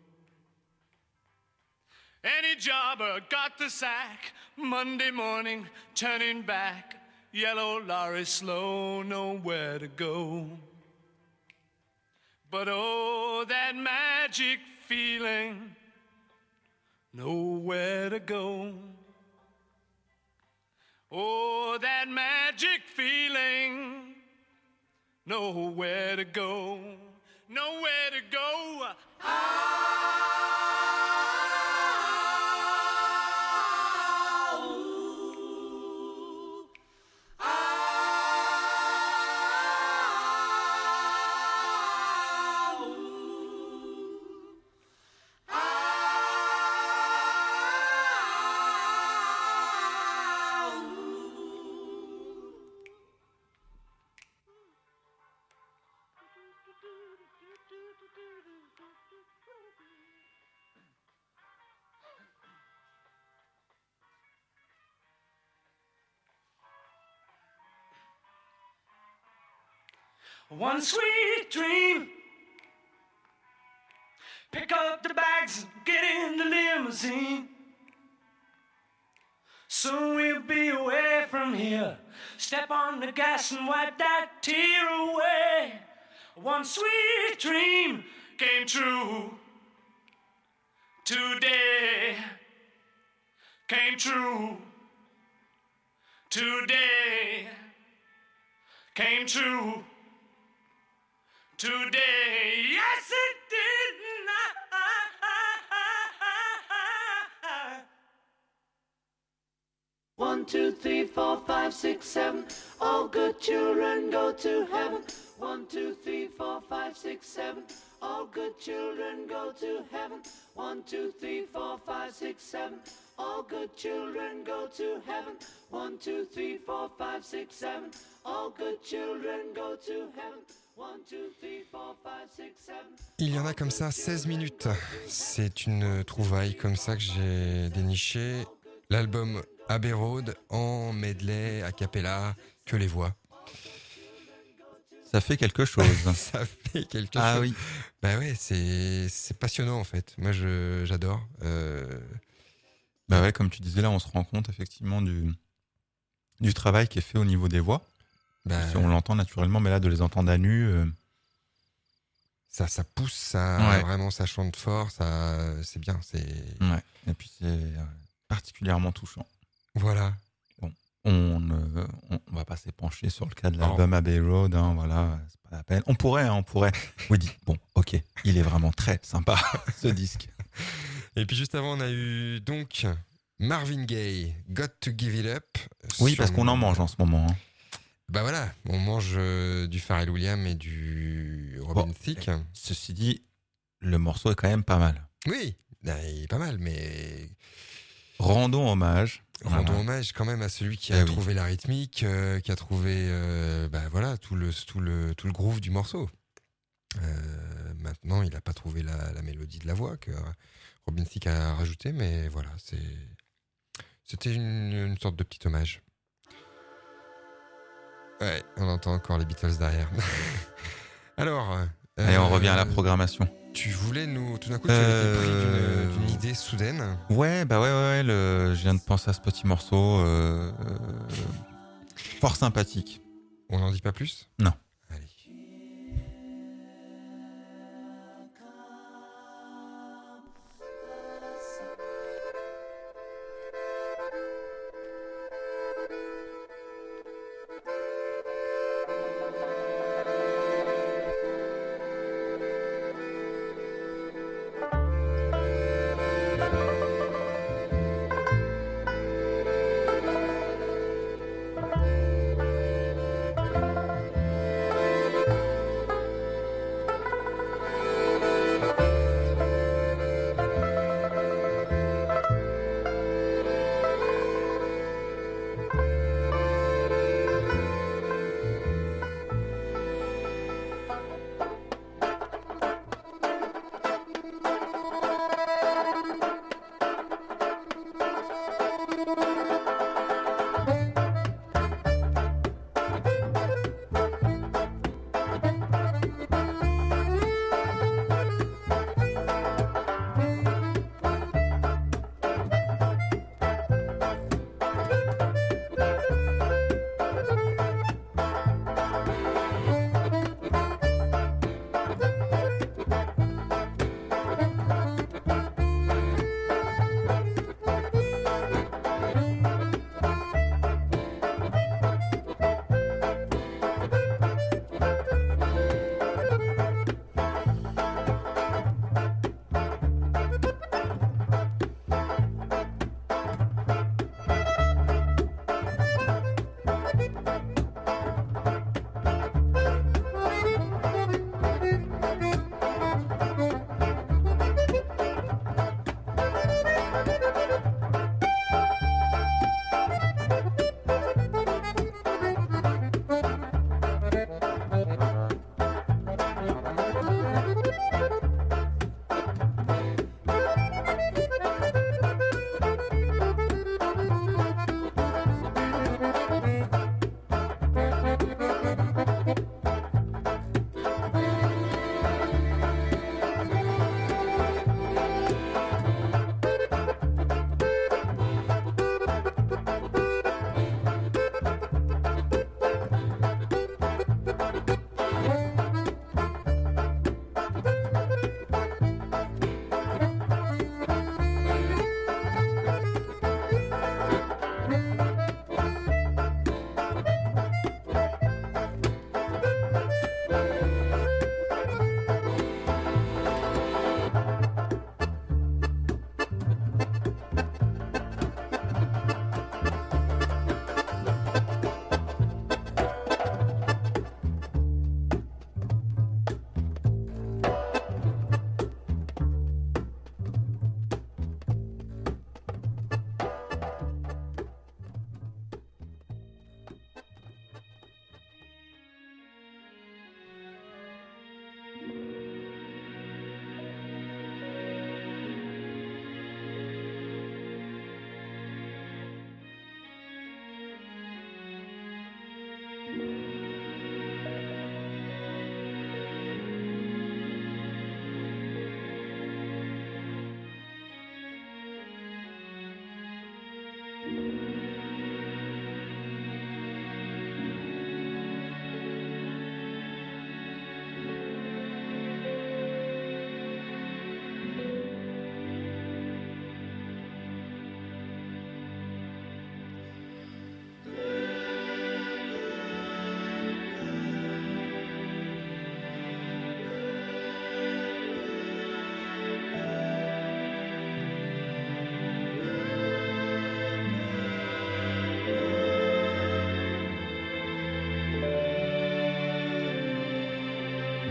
Speaker 11: Any jobber got the sack, Monday morning, turning back. Yellow lorry slow, nowhere to go. But oh, that magic feeling, nowhere to go. Oh, that magic feeling, nowhere to go, nowhere to go. One sweet dream. Pick up the bags, get in the limousine. Soon we'll be away from here. Step on the gas and wipe that tear away. One sweet dream came true today. Came true today. Came true today. Yes, it did.
Speaker 3: 1, 2, 3, 4, 5, 6, 7. All good children go to heaven. 1, 2, 3, 4, 5, 6, 7. All good children go to heaven. 1, 2, 3, 4, 5, 6, 7. All good children go to heaven. 1, 2, 3, 4, 5, 6, 7. All good children go to heaven. 1, 2, 3, 4, 5, 6, 7.
Speaker 1: Il y en a comme ça 16 minutes. C'est une trouvaille comme ça que j'ai déniché. L'album Abbey Road en medley, a cappella, que les voix.
Speaker 2: Ça fait quelque chose.
Speaker 1: Ça fait quelque chose.
Speaker 2: Ah oui.
Speaker 1: Bah ouais, c'est passionnant en fait. Moi j'adore.
Speaker 2: Bah ouais, comme tu disais là, on se rend compte effectivement du travail qui est fait au niveau des voix.
Speaker 1: Bah,
Speaker 2: Si on l'entend naturellement, mais là de les entendre à nu.
Speaker 1: ça pousse, ça
Speaker 2: Ouais.
Speaker 1: vraiment ça chante fort, ça c'est bien, c'est
Speaker 2: Ouais. Et puis c'est particulièrement touchant.
Speaker 1: voilà.
Speaker 2: On va pas s'épancher sur le cas de l'album Abbey Road, hein, voilà, c'est pas la peine. On pourrait. Oui, dit, bon, ok, il est vraiment très sympa ce disque.
Speaker 1: Et puis juste avant on a eu donc Marvin Gaye, Got to Give It Up.
Speaker 2: Oui,
Speaker 1: sur-
Speaker 2: parce qu'on en mange en ce moment. Hein.
Speaker 1: Bah voilà, on mange du Pharrell Williams et du Robin
Speaker 2: Bon,
Speaker 1: Thicke.
Speaker 2: Ceci dit, le morceau est quand même pas mal.
Speaker 1: Oui, bah, il est pas mal, mais
Speaker 2: Rendons hommage.
Speaker 1: rendons
Speaker 2: Voilà.
Speaker 1: hommage quand même à celui qui
Speaker 2: Eh
Speaker 1: a
Speaker 2: oui.
Speaker 1: trouvé la rythmique, qui a trouvé bah voilà tout le groove du morceau. Maintenant, il a pas trouvé la mélodie de la voix que Robin Thicke a rajouté, mais voilà, c'était une sorte de petit hommage. Ouais, on entend encore les Beatles derrière. Alors,
Speaker 2: Allez, on revient à la programmation.
Speaker 1: Tu voulais tout d'un coup, tu avais été pris d'une idée soudaine.
Speaker 2: Ouais, bah ouais, je viens de penser à ce petit morceau fort sympathique.
Speaker 1: On n'en dit pas plus ?
Speaker 2: Non.
Speaker 1: Allez.
Speaker 3: Thank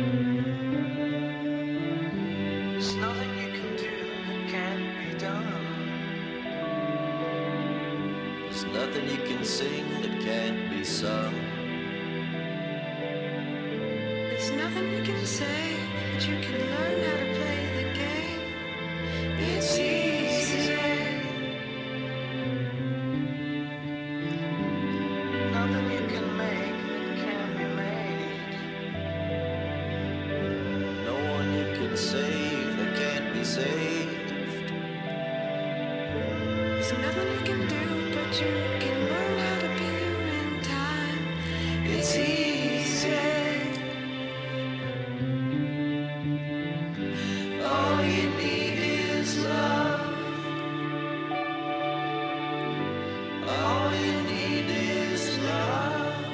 Speaker 11: There's nothing you can do that can't be done.
Speaker 9: There's nothing you can sing that can't be sung.
Speaker 7: There's nothing you can say, but you can learn how to play the game. It's easy.
Speaker 11: Nothing you can make that can't be made.
Speaker 9: No one you can save that can't be saved.
Speaker 7: There's nothing you can do, but you can learn how to be in time. It's easy.
Speaker 9: All you need is love. All you need is love.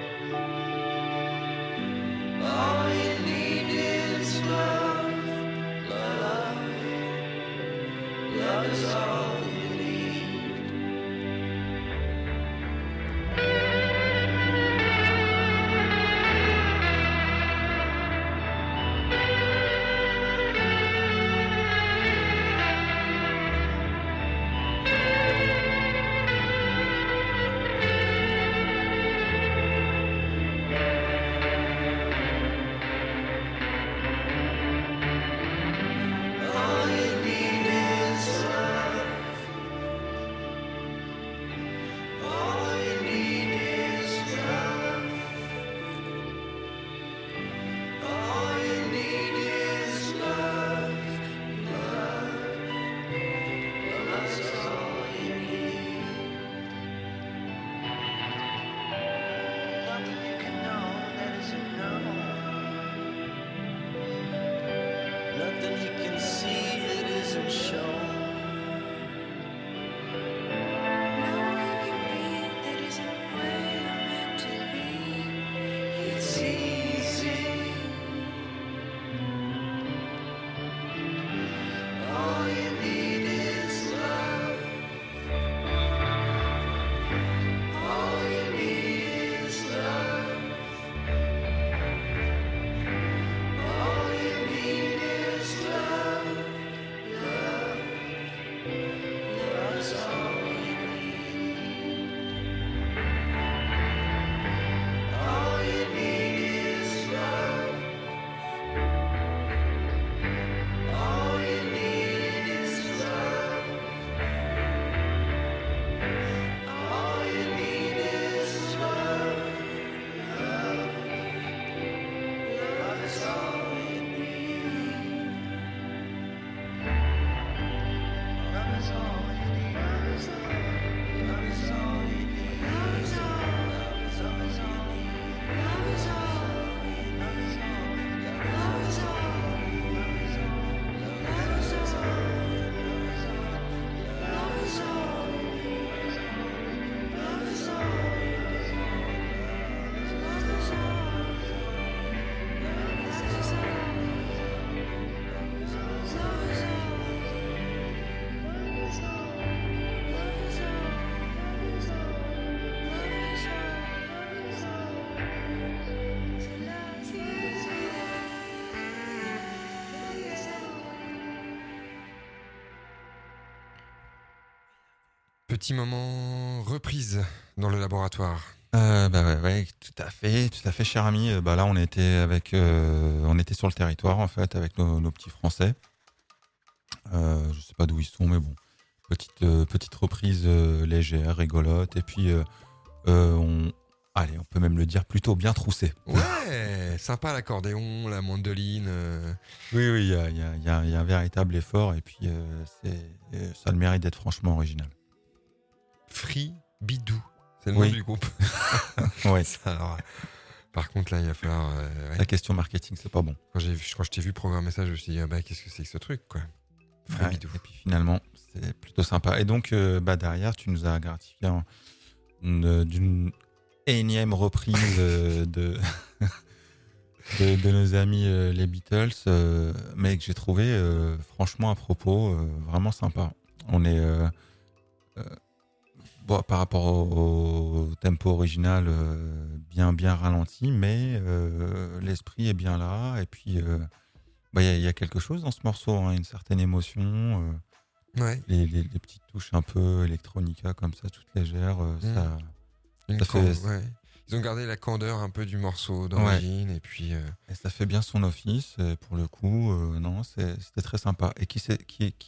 Speaker 9: All you need is love. Love. Love is all you need. All you need is love. All you need is love. All you need is love. Love. Love is all you need.
Speaker 11: Nothing you can know that isn't known.
Speaker 9: Nothing you can see that isn't shown.
Speaker 7: No one can be that isn't where you're meant to be. It's easy.
Speaker 9: All you need is love. All you need is love. All you need is love. Love. Love is all you need. All you need is love. All you need is love. All you need is love. Love. Love is all you need.
Speaker 11: Love is all you need. Love is all you need.
Speaker 7: Love is all.
Speaker 11: Love is all you need.
Speaker 7: Love is all.
Speaker 11: Love is all.
Speaker 7: Love is all. Love is all. Love is all. Love is all. Love is all.
Speaker 1: Petit moment reprise dans le laboratoire.
Speaker 2: Ouais, tout à fait, cher ami. Là, on était sur le territoire en fait avec nos petits Français. Je sais pas d'où ils sont, mais bon, petite reprise légère, rigolote, et puis on peut même le dire plutôt bien troussé.
Speaker 1: Ouais, sympa l'accordéon, la mandoline.
Speaker 2: Oui, il y a un véritable effort, et puis ça a le mérite d'être franchement original.
Speaker 1: Free Bidou, c'est le
Speaker 2: Oui.
Speaker 1: nom du groupe.
Speaker 2: Ouais.
Speaker 1: Alors, par contre, là, il va falloir.
Speaker 2: La question marketing, c'est pas bon.
Speaker 1: Quand je t'ai vu programmer ça, je me suis dit, qu'est-ce que c'est que ce truc, quoi. Free
Speaker 2: Ouais,
Speaker 1: Bidou.
Speaker 2: et puis finalement, c'est plutôt sympa. Et donc, derrière, tu nous as gratifié d'une énième reprise de nos amis les Beatles, mais que j'ai trouvé franchement à propos, vraiment sympa. On est Bon, par rapport au tempo original, bien ralenti, mais l'esprit est bien là. Et puis, il y a quelque chose dans ce morceau, hein, une certaine émotion.
Speaker 1: Ouais.
Speaker 2: Les petites touches un peu electronica comme ça, toutes légères, ça fait...
Speaker 1: Ouais. Ils ont gardé la candeur un peu du morceau d'origine et puis.
Speaker 2: Et ça fait bien son office. Et pour le coup, non, c'était très sympa. Et qui était-ce ?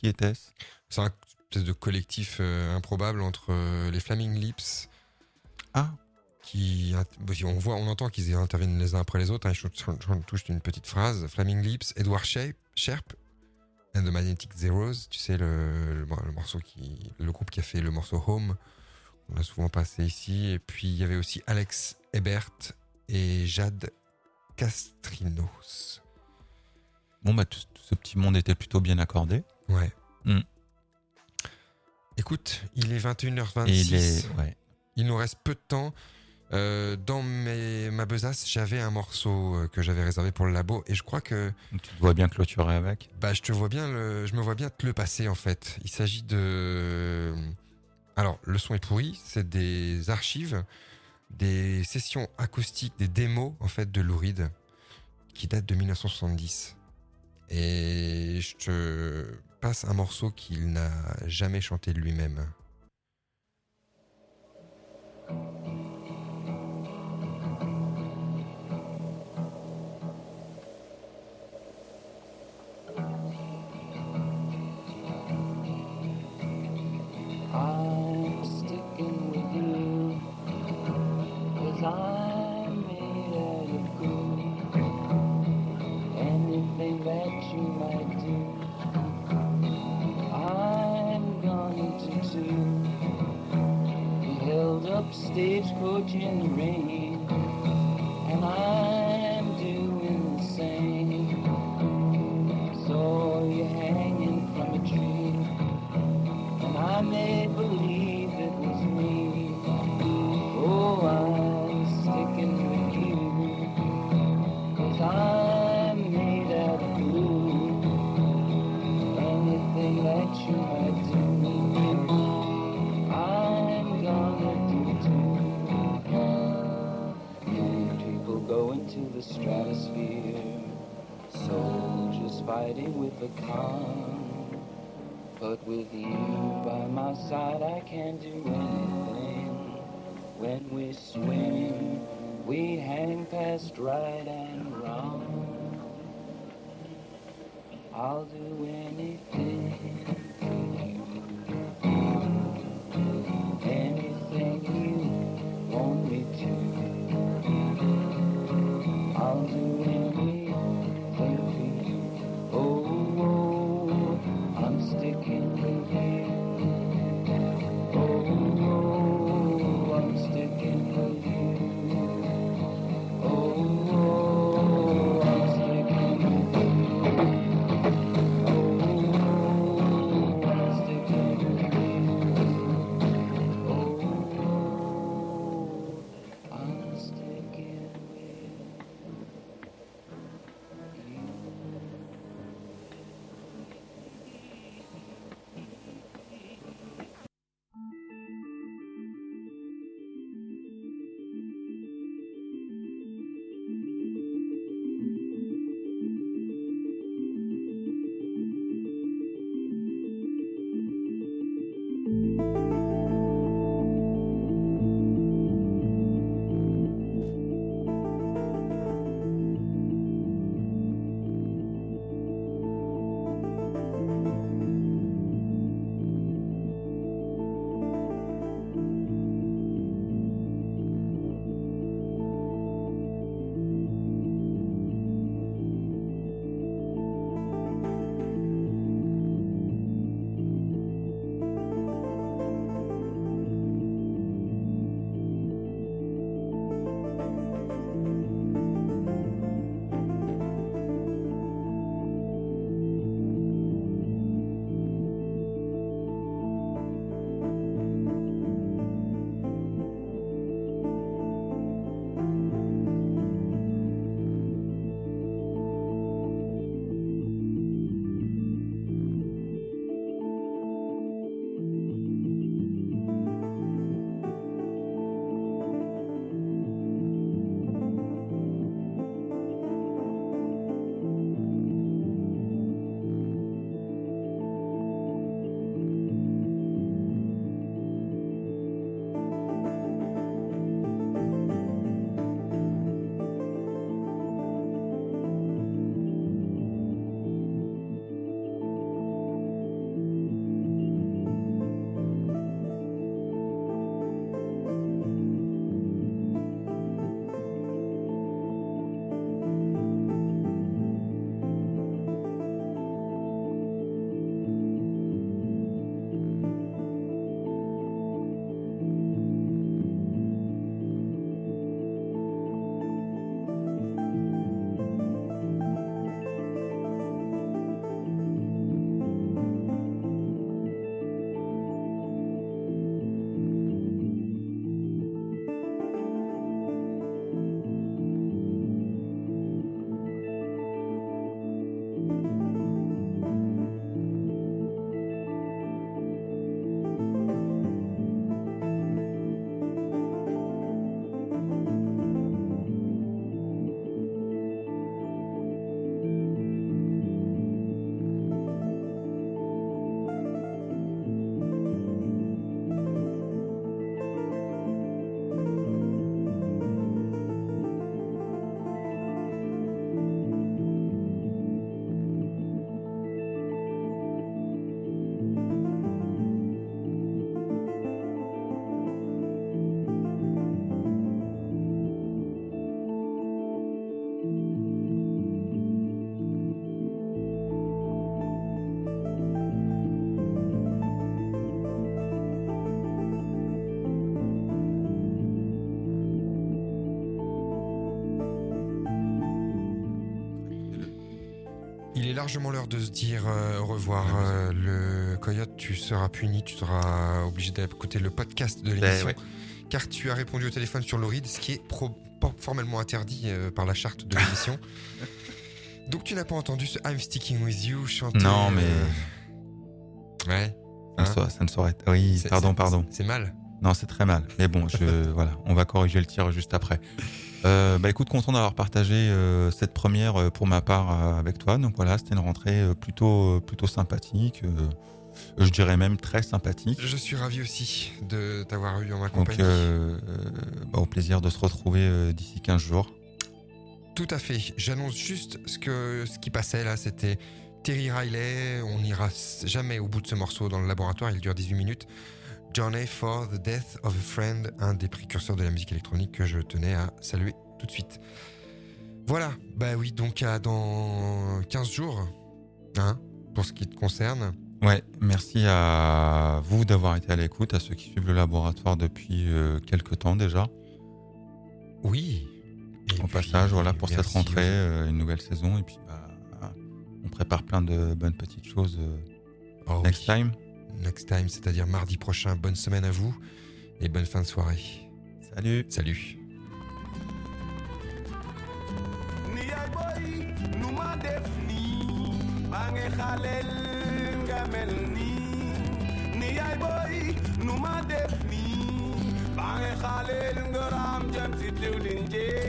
Speaker 1: C'est un espèce de collectif improbable entre les Flaming Lips.
Speaker 2: Ah.
Speaker 1: On entend qu'ils interviennent les uns après les autres. Hein, je touche une petite phrase. Flaming Lips, Edward Sharp and the Magnetic Zeros. Tu sais le morceau le groupe qui a fait le morceau Home. On l'a souvent passé ici. Et puis, il y avait aussi Alex Ebert et Jade Castrinos.
Speaker 2: Bon, tout ce petit monde était plutôt bien accordé.
Speaker 1: Ouais. Écoute, il est 21h26.
Speaker 2: Et
Speaker 1: Il nous reste peu de temps. Dans ma besace, j'avais un morceau que j'avais réservé pour le labo. Et je crois que...
Speaker 2: Tu te vois bien clôturer avec ?
Speaker 1: Je me vois bien te le passer, en fait. Il s'agit de... Alors, le son est pourri, c'est des archives, des sessions acoustiques, des démos en fait de Lou Reed qui datent de 1970. Et je te passe un morceau qu'il n'a jamais chanté de lui-même.
Speaker 12: I'm made out of gold. Anything that you might do, I'm going to do. We held up stagecoach in the rain, and I'm doing the same. Saw you hanging from a tree, and I made believe it was me. Oh, I'm sticking with you, 'cause I'm made out of glue. Anything that you might do, I'm gonna do too. People go into the stratosphere, soldiers fighting with the con. But with you by my side, I can't do anything. When we swing, we hang past right and wrong. I'll do anything for you. Anything you want me to. I'll do anything for you. Oh, I'm sticking with you. Oh, I'm sticking with you. Oh, I'm sticking with you. Oh,
Speaker 1: Il est largement l'heure de se dire au revoir. Le Coyote, tu seras puni, tu seras obligé d'écouter le podcast de l'émission,
Speaker 2: ouais.
Speaker 1: car tu as répondu au téléphone sur l'Oride, ce qui est formellement interdit par la charte de l'émission. Donc tu n'as pas entendu ce I'm Sticking With You chanter.
Speaker 2: Non, mais
Speaker 1: Ouais.
Speaker 2: ça ne saurait. Oui, pardon.
Speaker 1: C'est mal.
Speaker 2: Non, c'est très mal. Mais bon, voilà, on va corriger le tir juste après. Écoute, content d'avoir partagé cette première pour ma part avec toi. Donc voilà, c'était une rentrée plutôt sympathique. Je dirais même très sympathique.
Speaker 1: Je suis ravi aussi de t'avoir eu en ma compagnie.
Speaker 2: Donc, au plaisir de se retrouver d'ici 15 jours.
Speaker 1: Tout à fait. J'annonce juste ce qui passait là, c'était Terry Riley. On n'ira jamais au bout de ce morceau dans le laboratoire. Il dure 18 minutes. Journey for the Death of a Friend, un des précurseurs de la musique électronique que je tenais à saluer tout de suite. Voilà, bah oui, donc dans 15 jours, pour ce qui te concerne.
Speaker 2: Ouais, merci à vous d'avoir été à l'écoute, à ceux qui suivent le laboratoire depuis quelques temps déjà.
Speaker 1: Oui.
Speaker 2: Au passage, voilà, pour cette rentrée, une nouvelle saison, et puis on prépare plein de bonnes petites choses next time.
Speaker 1: Next time, c'est-à-dire mardi prochain. Bonne semaine à vous et bonne fin de soirée.
Speaker 2: Salut.
Speaker 1: Salut.
Speaker 13: Bange Khalil ngaram jam si diwlin je